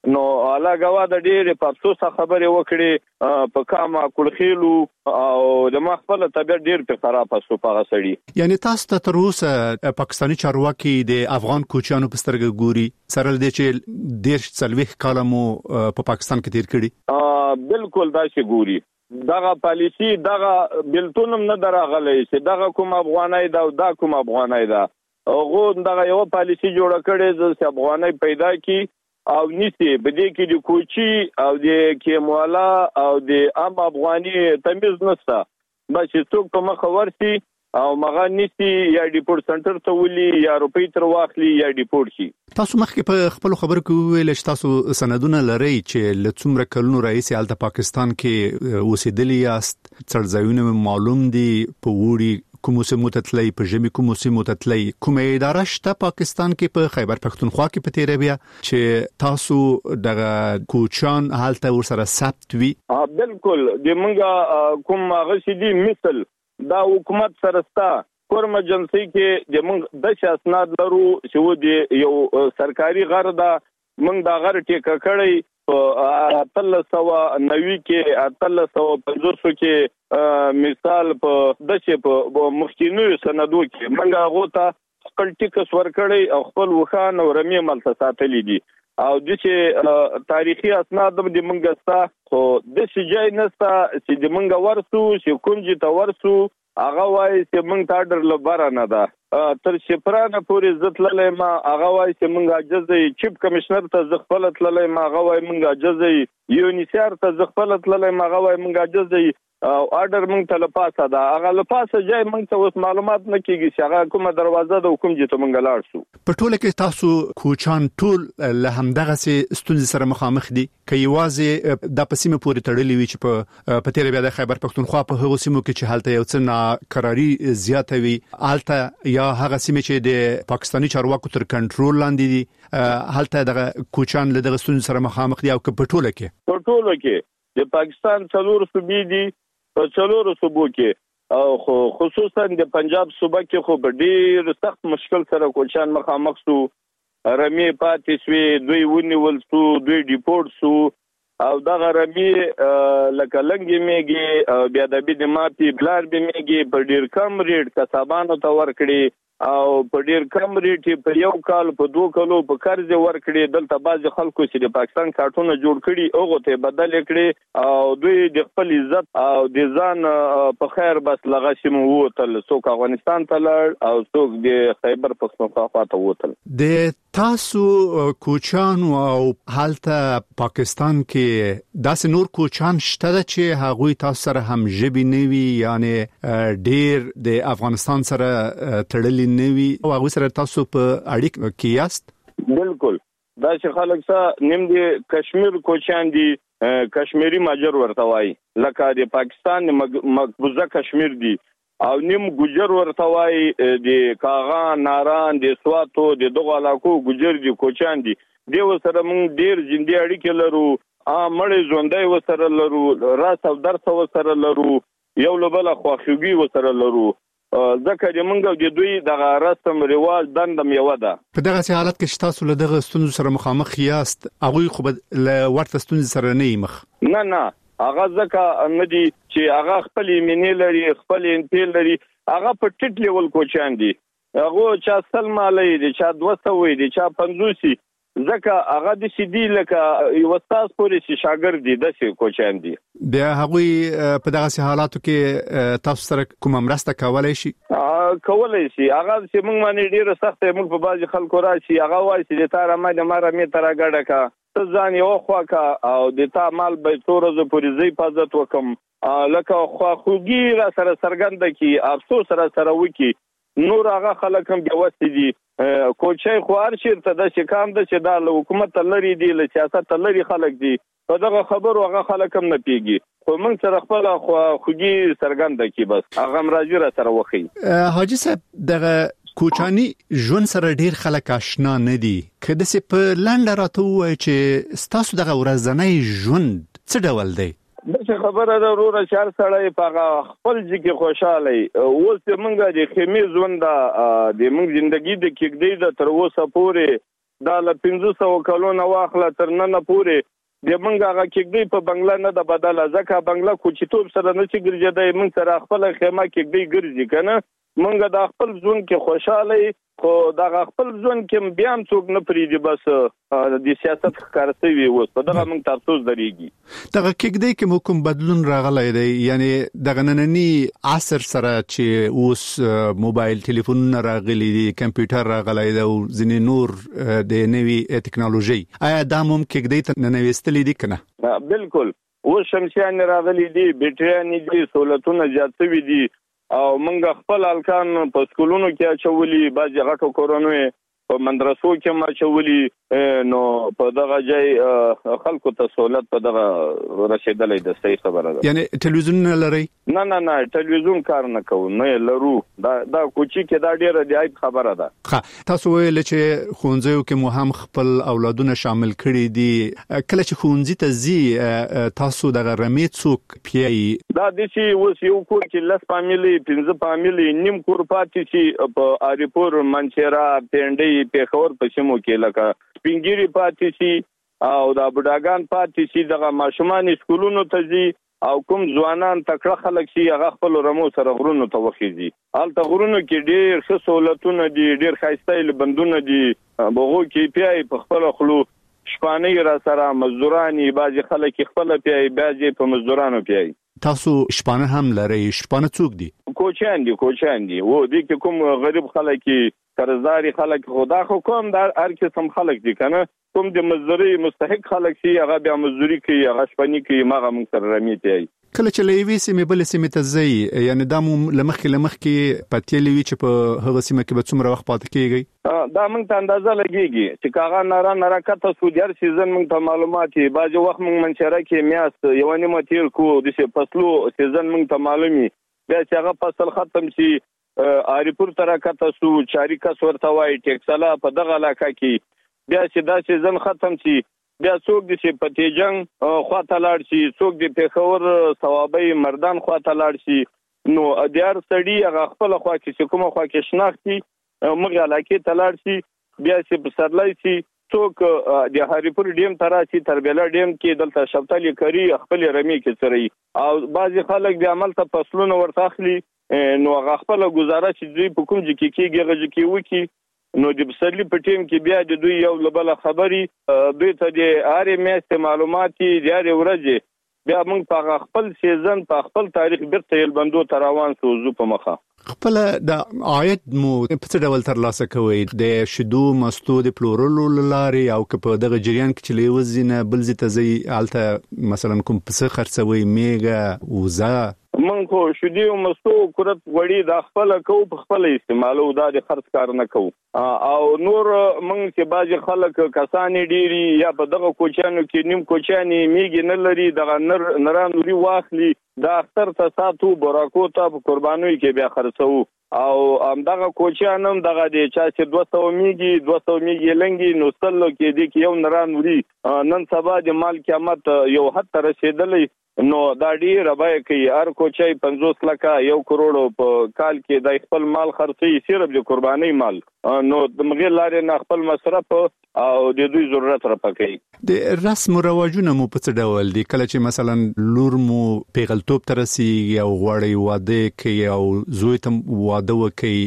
نو علاوه د ډېر په افسوس خبره وکړي په کاما کلخیلو او د مخبل طبيعت ډېر په خراب شو په غسړي. یعنی تاسو ته تر اوسه پاکستاني چارواکي د افغان کوچانو په سترګه ګوري سره د چې ډېر څلويخ کالمو په پاکستان کې تیر کړي؟ ا بالکل دا شي ګوري. دغه پالیسی دغه بلتونم نه دراغلی چې دغه کوم افغانای دا دا کوم افغانای دا هغه دغه یو پالیسی جوړ کړي چې افغانای پیدا کی او نيسي بده کې د کوچي او د کیموالا او د عام افغاني تمیز نشته بس څوک په مخ ورسي او مغه نيسي یا ډیپورت سنټر ته ولي یا روپی تر واخلي یا ډیپورت شي. تاسو مخکې په خپل خبرو کې ویل چې تاسو سندونه لري چې لڅومره کلونو رئیس الته پاکستان کې اوسېدلی یاست څرځایونه معلوم دي په وړي کوم سیمو ته تللی په ژمي کوم سیمو ته تللی کومه اداره شته پاکستان کې په خیبر پختونخوا کې په تیره بیا چې تاسو دغه کوچان حالت ورسره ثبت وي؟ بالکل د منګه کوم غشدي مثل دا حکومت سرستا کورم ایجنسی کې د موږ د شاسناد لرو چې د یو سرکاري غر دا موږ دا غر ټیکه کړی په اتل سو نوي کې اتل سو پنځوس کې مثال په دشه په مخکینو سندو کې موږ غوته خپل ټیکس ورکړی او خپل وخان او رمي ملته ساتلې دي او د چې تاریخي اسناد د منګستا خو د سجای نستا چې د منګ ورسو چې کونجي ته ورسو هغه وای چې منګ تا ډر لبره نه ده تر شپرانه پورې عزت للې ما هغه وای چې منګ اجازه چیف کمشنر ته زغفلت للې ما هغه وای منګ اجازه یونیسر ته زغفلت للې ما هغه وای منګ اجازه او آرډر مونږ ته لپاسه دا هغه لپاسه ځای مونږ ته اوس معلومات نه کیږي چې هغه کومه دروازه د حکومت ته مونږ لاړ شو. په ټوله کې تاسو کوچان ټول له همدغه ستونزې سره مخامخ دي که یوازې د پسیمه پورې تړلې وي چې په په تیره بیا د خیبر پختونخوا په هغو سیمو کې چې حالت یو څه ناقراری زیاته وي الته یا هغه سیمه چې د پاکستاني چارواکو تر کنټرول لاندې دي حالت دغه کوچان له دغه ستونزې سره مخامخ دي او که په ټوله کې په ټوله کې د پاکستان څلور صوبې دي په څلورو صوبو کې او خصوصا د پنجاب صوبه کې خو په ډیر سخت مشکل سره کوچان مخامخ شو رمي پاتې شوی دوی ونیول شو دوی ډیپورت شو او دغه رمي لکه لنګي میږي بیا د بي د ماپي بلار به میږي په ډیر کم ریټ کسبانو ته ورکړي او په ډیر کم ریټ په یو کال په دوه کالو په قرض ورکړي دلته باز خلکو چې د پاکستان کارتونه جوړ کړي هغه ته بدل کړي او دوی د خپل عزت او د ځان په خیر بس لغه شمو وتل څوک افغانستان ته لړ او څوک د خیبر پختونخوا ته وتل. د تاسو کوچان او حالت پاکستان کې داسې نور کوچان شته چې هغوی تاسو سره هم ژبې نوي یعنی ډیر د افغانستان سره تړلي نوي او هغه سره تاسو په اړیکه کې یاست؟ بالکل دا چې خلک سره نیم دي کشمیر کوچان دي کشمیری ماجر ورته وای لکه د پاکستان مقبوضه کشمیر دي او نیم ګجر ورته وای د کاغان ناران د سواتو د دغه علاقو ګجر دي کوچان دي د وسره مونږ ډیر جندي اړیکې لرو ا مړې ژوندۍ وسره لرو راس او درس وسره لرو یو لبل خواخوږي وسره لرو ځکه چې موږ د دوی دغه رسم رواج دندم یو ده. په دغه حالت کې تاسو له دغه ستونزو سره مخامخ یاست هغه خو له ورته ستونزې سره نه مخ نه نه هغه ځکه نه دي چې هغه خپل ایمنې لري خپل انتیل لري هغه په ټیټ لیول کوچان دي هغه چا سلمالي دي چا دوه سو دي چا پنځوس ځکه هغه د سیدی لکه یو استاد پورې چې شاګرد دي د څه کوچان دي د هغه په دغه حالاتو کې تاسو سره کوم مرسته کولای شي کولای شي هغه چې موږ باندې ډیره سخت موږ په بازي خلکو راشي هغه وایي چې تا را مې ماره مې تر غاډه کا ته ځان یو خوا کا او د تا مال به تورز پورې زی حفاظت وکم لکه خو خوږی را سره سرګند کی افسوس سره سره وکي نور هغه خلک هم بيوستي دي کوچای خو ارشیر ته د شکام د چې د حکومت لري دي له سیاست لري خلک دي په دغه خبرو هغه خلک هم نه پیږي خو موږ سره خپل خو خوږی سرګند کی بس هغه مرাজি را سره وخی. حاجی صاحب دغه کوچانی ژوند سره ډیر خلک آشنا نه دي کله چې په لاندې راته وای چې ستاسو دغه ورځنی ژوند څه ډول دی؟ دغه خبره ده ورور شهر سره په خپل ځکه خوشاله اوس موږ د خیمه ژوند د موږ ژوندۍ د کېږدي د تر اوسه پورې دا ل پنځه سوه کلونو واخله تر نن پورې د منګه هغه کېږي په بنگلا نه د بدله ځکه بنگلا کوچیتوب سره نه چې ګرځي د من سره خپل خیمه کېږي ګرځي کنه منګه د خپل ځون کې خوشاله خو د خپل ځون کې بیا هم څوک نه پریږي بس د سیاست ښکارسوي اوس په دغه موږ تاسو درېږي دغه کېږي کې مو کوم بدلون راغلی دی یعنی دغه نننی عصر سره چې اوس موبایل ټلیفونونه راغلي دي کمپیوټر راغلی دی او ځینې نور د نوي ټکنالوژي آیا دا هم کېږي ته ننويستلې دي کنه بالکل اوس شمسیان راغلي دي بیټریان دي سہولتونه زیات شوي دي او منګه خپل الکان په سکولونو کې اچولي باج غټو کورونو په مدرسو کې ما چولي نو په دغه ځای خلکو ته سہولت په دغه رسیدلې د صحیح خبره ده یعنی ټلویزیون نه لري نه نه نه ټلویزیون کار نه کوو نه لرو دا دا کوچی کې دا ډیره دی خبره ده ښه تاسو ویل چې خونځو کې مو هم خپل اولادونه شامل کړي دي کله چې خونځي ته زی تاسو دغه رمې څوک پیي دا د چې اوس یو کور کې لس فامیلی پنځه فامیلی نیم کور پاتې شي په اریپور منچرا پینډي پیښور په سیمو کې لکه سپینګيري پاتې شي او دا بډاګان پاتې شي دغه ماشومان سکولونو ته ځي او کوم ځوانان تکړه خلک شي هغه خپل رمو سره غرونو ته وخیږي الته غرونو کې ډېر ښه سہولتونه دي ډېر ښایسته بندونه دي بغو کې پیای په خپل خلو شپانې را سره مزدورانی بعضي خلک خپل پیای بعضي په مزدورانو پیای تاسو شپانه هم لري شپانه څوک دي کوچان دي کوچان دي وو دي کې کوم غریب خلک قرضداري خلک خدا خو کوم د هر قسم خلک دي کنه کوم د مزدوري مستحق خلک شي هغه بیا مزدوري کوي هغه شپنی کوي ماغه موږ سره رمي دی کله چې لوي سیمه بل سیمه ته ځي یعنی دا مو لمخ لمخ کې پاتې لوي چې په هغه سیمه کې به څومره وخت پاتې کیږي دا موږ ته اندازه لګيږي چې کاغه نارا نارا کته سودیار سیزن موږ ته معلومات دی باج وخت موږ منشره کې میاست یو نیمه تیر کو د فصلو سیزن موږ ته معلومي بیا چې هغه فصل ختم شي اریپور تر کته سو چاري کا ورته وای ټیکسلا په دغه علاقه کې بیا چې دا سیزن ختم شي بیا څوک دي چې پتیجنګ خواته لاړ شي څوک دي پیښور ثوابي مردان خواته لاړ شي نو دیار سړی هغه خپل خوا کې کومه خوا کې شناختي موږ علاقه ته لاړ شي بیا چې په سرلای شي څوک د هریپور ډیم تراسي تربیلا ډیم کې دلته شپتالي کری خپل رمي کې سري او بعضي خلک د عمل ته فصلونه ورته اخلي نو هغه خپل گزاره چې دوی په کوم ځکه کېږي هغه ځکه وکی نو د بسرلی په ټیم کې بیا د دوی یو لبل خبري دوی ته د اړې میاشتې معلوماتي د اړې ورځې بیا موږ په خپل سیزن په خپل تاریخ بیرته یل بندو تراوان سوزو په مخه خپل د عاید مو په څه ډول ترلاسه کوي د شیدو مستو د پلورلو لاري او په دغه جریان کې چې لوزینه بل زی ته زی الته مثلا کوم څه خرڅوي میګه وزا من خو شدي او مستو کورت وړي د خپل کو په خپل استعمالو دا د خرڅ کار نه کو او نور من چې باج خلک کسانې ډيري یا په دغه کوچانو کې نیم کوچانې میګ نه لري دغه نر نران لري واخلي دا اختر ته ساتو براکو ته په قربانوي کې بیا خرڅو او ام دغه کوچانم دغه د چا چې دوه سوه میګي دوه سوه میګي لنګي نو سلو کې دي کې یو نران وري نن سبا د مال قیامت یو حد ته رسیدلې نو دا ډیر ربای کوي هر کوچای پنځوس لکه یو کروڑ په کال کې د خپل مال خرڅي صرف د قرباني مال نو د مغیر لارې نه خپل مصرف او د دوی ضرورت را پکې د رسم او رواجونه مو په څه ډول دي کله چې مثلا لور مو پیغلتوب ترسي او غوړی واده کوي او زوی ته واده وکي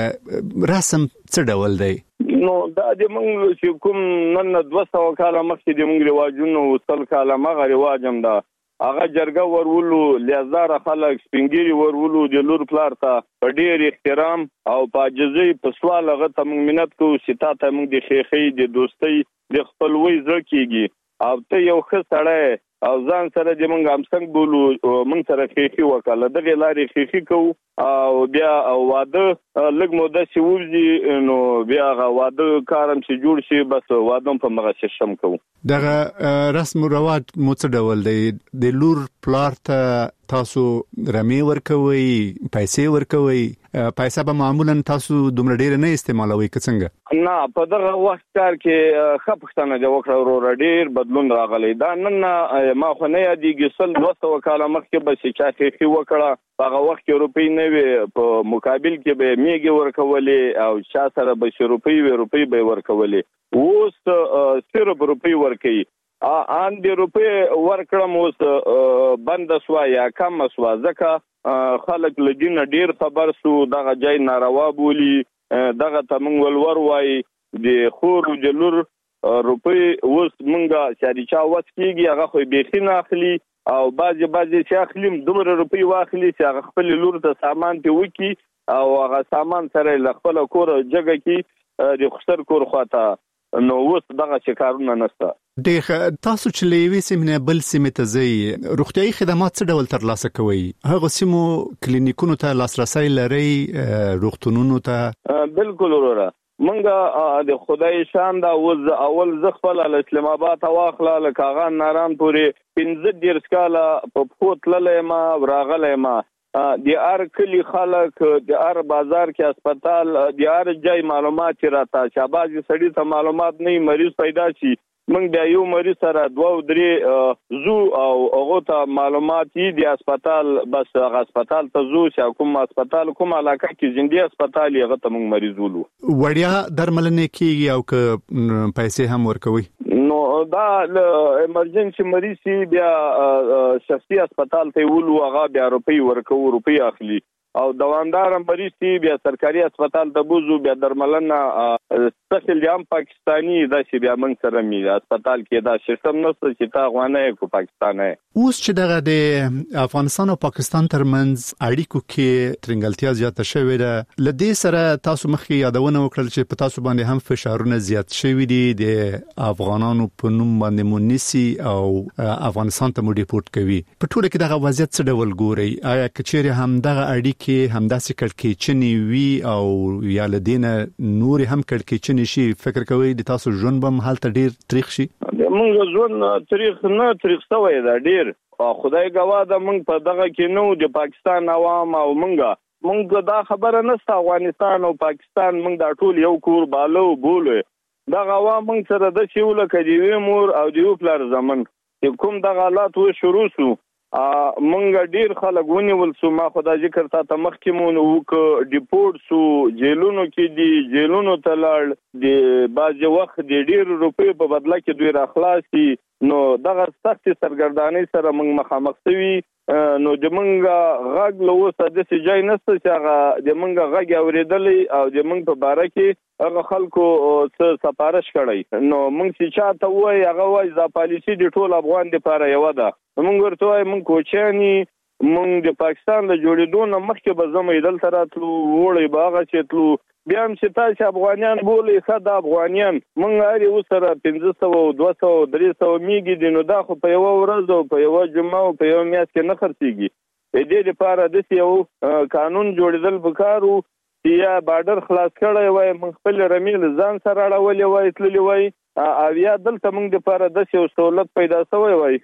رسم څه ډول دی نو دا د موږ چې کوم نن دوه سوه کاله مخکې د موږ رواجونه وصل کاله مغه رواجم دا هغه جرګه ورولو لیازار خلک سپینګيري ورولو د لور پلار ته په ډېر احترام او په عجزي په سوال هغه ته موږ مننت کوو چې تا ته موږ د خېخې د دوستۍ د خپلوي زړه کېږي او ته یو ښه سړی او ځان سره د موږ هم څنګه بولو موږ سره خېخې وکړه دغه لارې خېخې کوو او بیا واده لږ مو د سیوزي نو بیا واده کارم چې جوړ شي بس واده په مغه شم کوو دغه رسم او رواج مو څه ډول دی د لور پلار ته تاسو رمي ورکوي پیسې ورکوي پیسې به معمولا تاسو دومره ډیر نه استعمالوي څنګه نه په دغه وخت کار کې خپښتنه د وکړه ورو ډیر بدلون راغلی دا نن ما خو نه یادېږي سل دوه سوه کاله مخکې به چې چا خېخي وکړه په هغه وخت کې روپۍ نه وي په مقابل کې به میږي ورکولې او چا سره به چې روپۍ وي روپۍ به ورکولې اوس صرف روپۍ ورکوي ان د روپۍ ورکړم اوس بند شوه یا کم شوه ځکه خلک له دې نه ډېر خبر سو دغه ځای ناروا بولي دغه ته موږ ولور وایي د خور او د لور روپۍ اوس موږ چې د چا وس کېږي هغه خو بیخي نه اخلي او بعضې بعضې چې اخلي دومره روپۍ واخلي چې هغه خپلې لور ته سامان پې وکړي او هغه سامان سره یې له خپله کوره جګه کړي د خسر کور خواته نو اوس دغه چې کارونه نشته. ډېر تاسو چې له یوې سیمې نه بل سیمې ته ځئ روغتیایي خدمات څه ډول ترلاسه کوئ؟ هغو سیمو کلینیکونو ته لاسرسی لرئ، روغتونونو ته؟ بالکل وروره منګه د خدای شان دا اوس اول زه خپل له اسلام آباد واخله له کاغان ناران پورې پنځه دېرش کاله په پښو تللی ما راغلی ما د هر کلي خلک د هر بازار کې هسپتال د هر ځای معلومات راته چې بعضې سړي ته معلومات نه مریض پیدا شي موږ بیا یو مریض سره دوه او درې زو او هغو ته معلومات یې د هسپتال بس هغه هسپتال ته زو چې کوم هسپتال کوم علاقه کې ژوندي هسپتال یې هغه ته موږ مریض ولو. وړیا درملنې کېږي او که پیسې هم ورکوي؟ نو دا ایمرجنسي مریض چې بیا شخصي هسپتال ته ولو هغه بیا روپۍ ورکو روپۍ اخلي او دوامدار مریض چې بیا سرکاري هسپتال ته بوزو بیا درملنه سخل هم پاکستانی دا چې بیا موږ سره می هسپتال کې دا سیستم نشته چې تا افغانۍ کو پاکستان اوس چې دغه د افغانستان او پاکستان ترمنځ اړیکو کې ترنګلتیا زیاته شوې ده لدې سره تاسو مخکې یادونه وکړل چې په تاسو باندې هم فشارونه زیات شوي دي د افغانانو په نوم باندې مونیسي او افغانستان ته مو ډیپورت کوي په ټوله کې دغه وضعیت څه ډول ګوري؟ آیا کچېرې هم دغه اړیکې کې همداسې کړکېچنې وي او یا لدینه نور هم کړکېچنې شي فکر کوي د تاسو ژوند به هلته ډیر تاریخ شي؟ موږ ژوند تاریخ نه تاریخ شوی دا ډیر خدای ګواه ده موږ په دغه کې نو د پاکستان عوام او موږ موږ دا خبره نشته افغانستان او پاکستان موږ دا ټول یو کور بالو بولو دغه عوام موږ سره د شیوله کډیوي مور او دیو پلار زمن کوم دغه حالات و شروع سو مونږ ډیر خلک ونیول سو ما خدا ذکر تا ته مخکې مون وک ډیپورت سو جیلونو کې دی جیلونو ته لاړ د باز وخت د ډیر روپې په بدله کې دوی راخلاصي نو دغه سخت سرګردانۍ سره مونږ مخامخ شوي نو د مونږ غږ له اوسه داسې ځای نشته چې هغه د مونږ غږ اورېدلی او د مونږ په باره کې هغه خلکو څه سفارش کړی نو مونږ چې چا ته ووایي هغه وایي دا پالیسي د ټول افغان دپاره یوه ده مونږ ورته وایي مونږ کوچیان مونږ د پاکستان له جوړېدو نه مخکې به زموږ دلته راتلو وړی به هغه چې تلو بیا هم چې تاسې افغانیان بولئ ښه د افغانیان مونږ هر یو سره پنځه سوه او دوه سوه او درې سوه میږي دي نو دا خو په یوه ورځ او په یوه جمعه او په یوه میاشت کې نه خرڅېږي د دې لپاره داسې یو قانون جوړېدل پکار و چې یا بارډر خلاص کړی وای موږ خپل رمې له ځان سره اړولې وای تللې وای او یا دلته موږ دپاره داسې یو سهولت پیدا شوی وای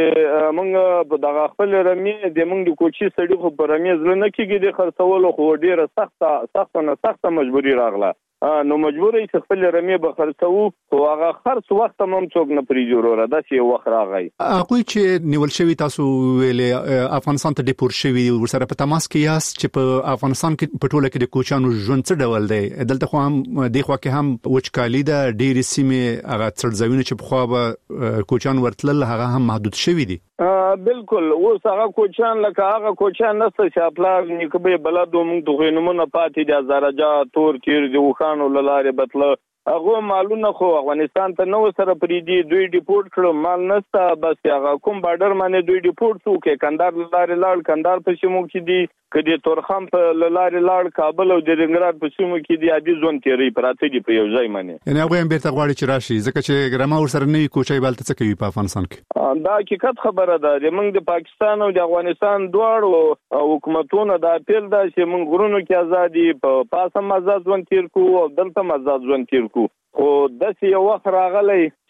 چې موږ په دغه خپل رمې د موږ د کوچي سړي خو په رمې زړه نه کېږي د خرڅولو خو ډېره سخته سخته نه سخته مجبوري راغله نو مجبور یې چې خپل رمې به خرڅوو خو هغه خرڅ وخت هم هم څوک نه پرېږدي وروره داسې یو وخت راغی هغوی چې نیول شوي تاسو ویلې افغانستان ته ډیپورت شوي ورسره په تماس کې یاست چې په افغانستان کې په ټوله کې د کوچیانو ژوند څه ډول دی دلته خو هم دې خوا کې هم وچکالي ده ډېرې سیمې هغه څړځایونه چې پخوا به کوچیان ورتلل هغه هم محدود شوي دي بالکل اوس هغه کوچیان لکه هغه کوچیان نشته چې پلار نیکه به بلدو موږ ته خو نومونه پاتې دي هزارجا تور تیر د اوښانو له لارې بتله هغه مالونه خو افغانستان ته نو سره پریدي دوی ډیپورت کړو مال نشته بس هغه کوم بارډر باندې دوی ډیپورت شو کې کندهار لارې لاړ کندهار په سیمو کې دي کدي تورخم په لارې لاړ کابل او د رنګراد په سیمو کې دي عادي ځون تیری پراته دي په یو ځای باندې یعنی هغه هم بیرته غواړي چې راشي ځکه چې ګرامه ورسره نه وي کوچي بالته څه کوي په افغانستان کې دا حقیقت خبره ده د موږ د پاکستان او د افغانستان دواړو حکومتونو دا اپیل ده چې موږ غرونو کې ازادي په پاسه آزاد ځون تیر کو او دلته آزاد ځون تیر کو خو داسې یو وخت راغلی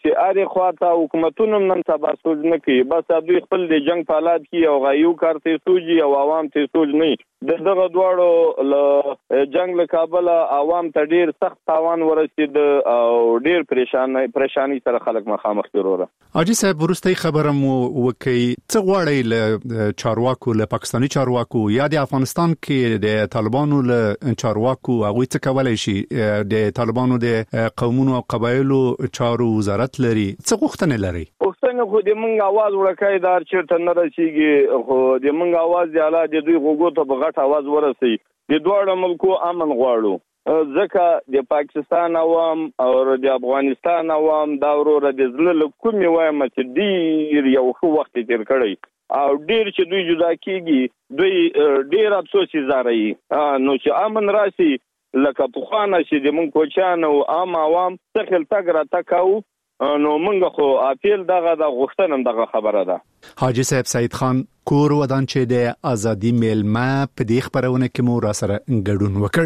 چې اړ خواته حکومتونو نن سبا سوچ نه کوي بس دوی خپل د جنگ په حالات کې او غایو کارته سوچي او عوام ته سوچ نه دغه دواړو ل جنگ له کابل عوام ته ډیر سخت تاوان ورسید او ډیر پریشان پریشانی سره خلک مخامخ کیږي. اجي صاحب ورستي خبره مو وکي څه غواړي له چارواکو له پاکستاني چارواکو یا د افغانستان کې د طالبانو له چارواکو هغه څه کولای شي د طالبانو د قومونو او قبایلو چارو وزارت لري څه غوښتنه لري؟ غوښتنه خو د منګ आवाज ورکای دار چیرته نه رسیږي خو د منګ आवाज دی اعلی د دوی غوګو ته بغټ आवाज ورسي د دوه ملکو امن غواړو ځکه د پاکستان عوام او د افغانستان عوام دا ورور د زړه کومي وایم چې ډیر یو خو وخت تیر کړی او ډیر چې دوی جدا کیږي دوی ډیر افسوس زاري نو چې امن راسي لکه په خوانه چې د مونږ کوچان او عام عوام څخه تګرا تکاو نو مونږ خو اپیل دغه د غوښتنم دغه خبره ده. حاجی صاحب سید خان کور ودان چې د ازادي میلمه په دې خبرونه کې مو را سره ګډون وکړ.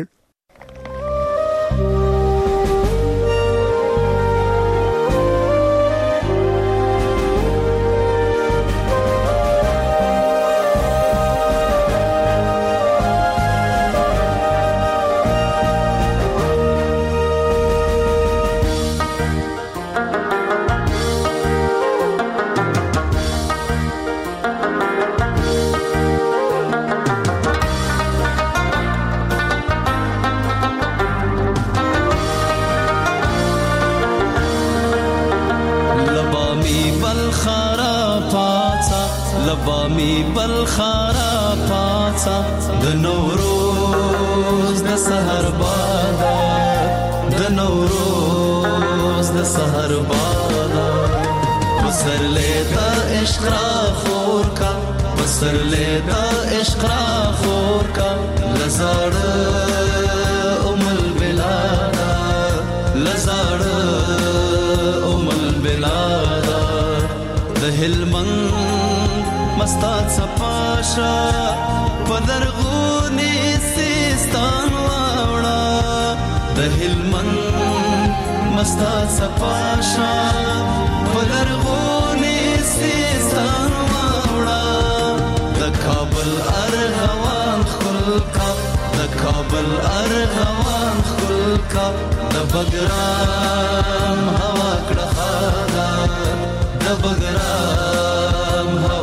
لبامي بالخارا پاڅا د نوروز د سحر بادا د نوروز د سحر بادا بسر لیدا عشق را خور کا بسر لیدا عشق را خور کا لزاړ ام البلادا لزاړ ام البلادا د هلمند مستات صفاشا پدرغونی سیستان واوڑا د هلمند مستات صفاشا پدرغونی سیستان واوڑا د کابل ارغوان خلقا د کابل ارغوان خلقا د بګرام هوا کړه خادا د بګرام هوا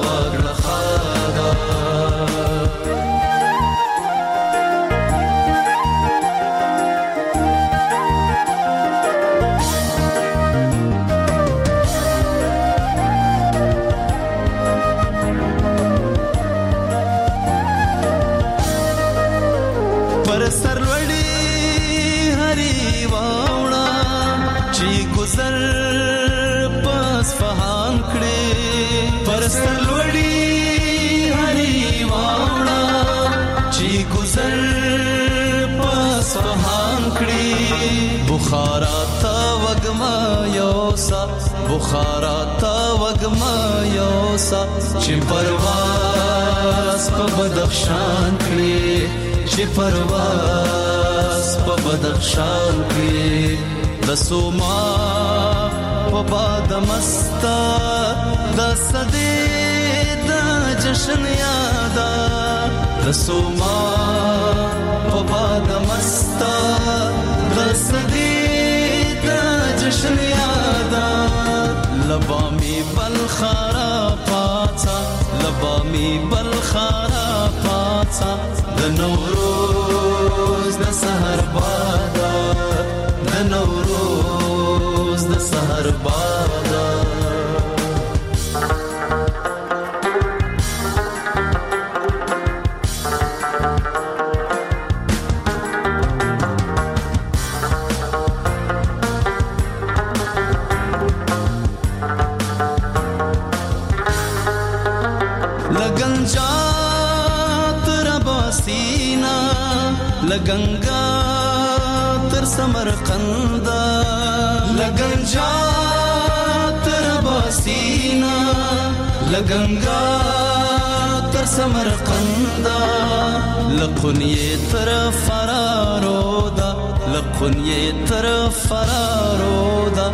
بخارا تا وگما یوسا بخارا تا وگما یوسا چی پرواز پا بدخشان کلی چی پرواز پا بدخشان کلی دسوما پا باد مستا دا صدی دا جشن یادا دسوما پا باد مستا دا صدی جشن یادا لبامی بالخارا پاڅا لبامی بالخارا پاڅا د نوروز د سحر بادا د نوروز د سحر بادا لگنگا تر سمرقندا لگنجا تر باسینا لگنگا تر سمرقندا لقنی تر فرارودا قنیه تر فرارو دا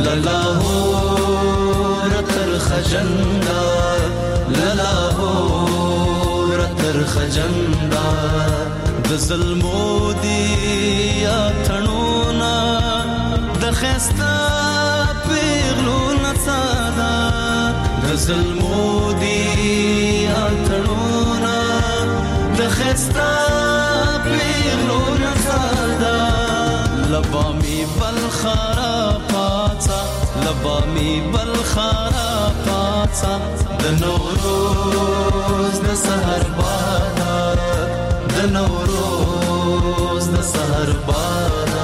للاهور تر خجندا للاهور تر خجندا د ظلمو دی اتنونا د خستا پیغلو نصادا د ظلمو دی اتنونا د خستا پیغلو نصادا لبامی بالخرا پاتا لبامی بالخرا پاتا د نوروز د سحر بادا د نوروز د سحر بادا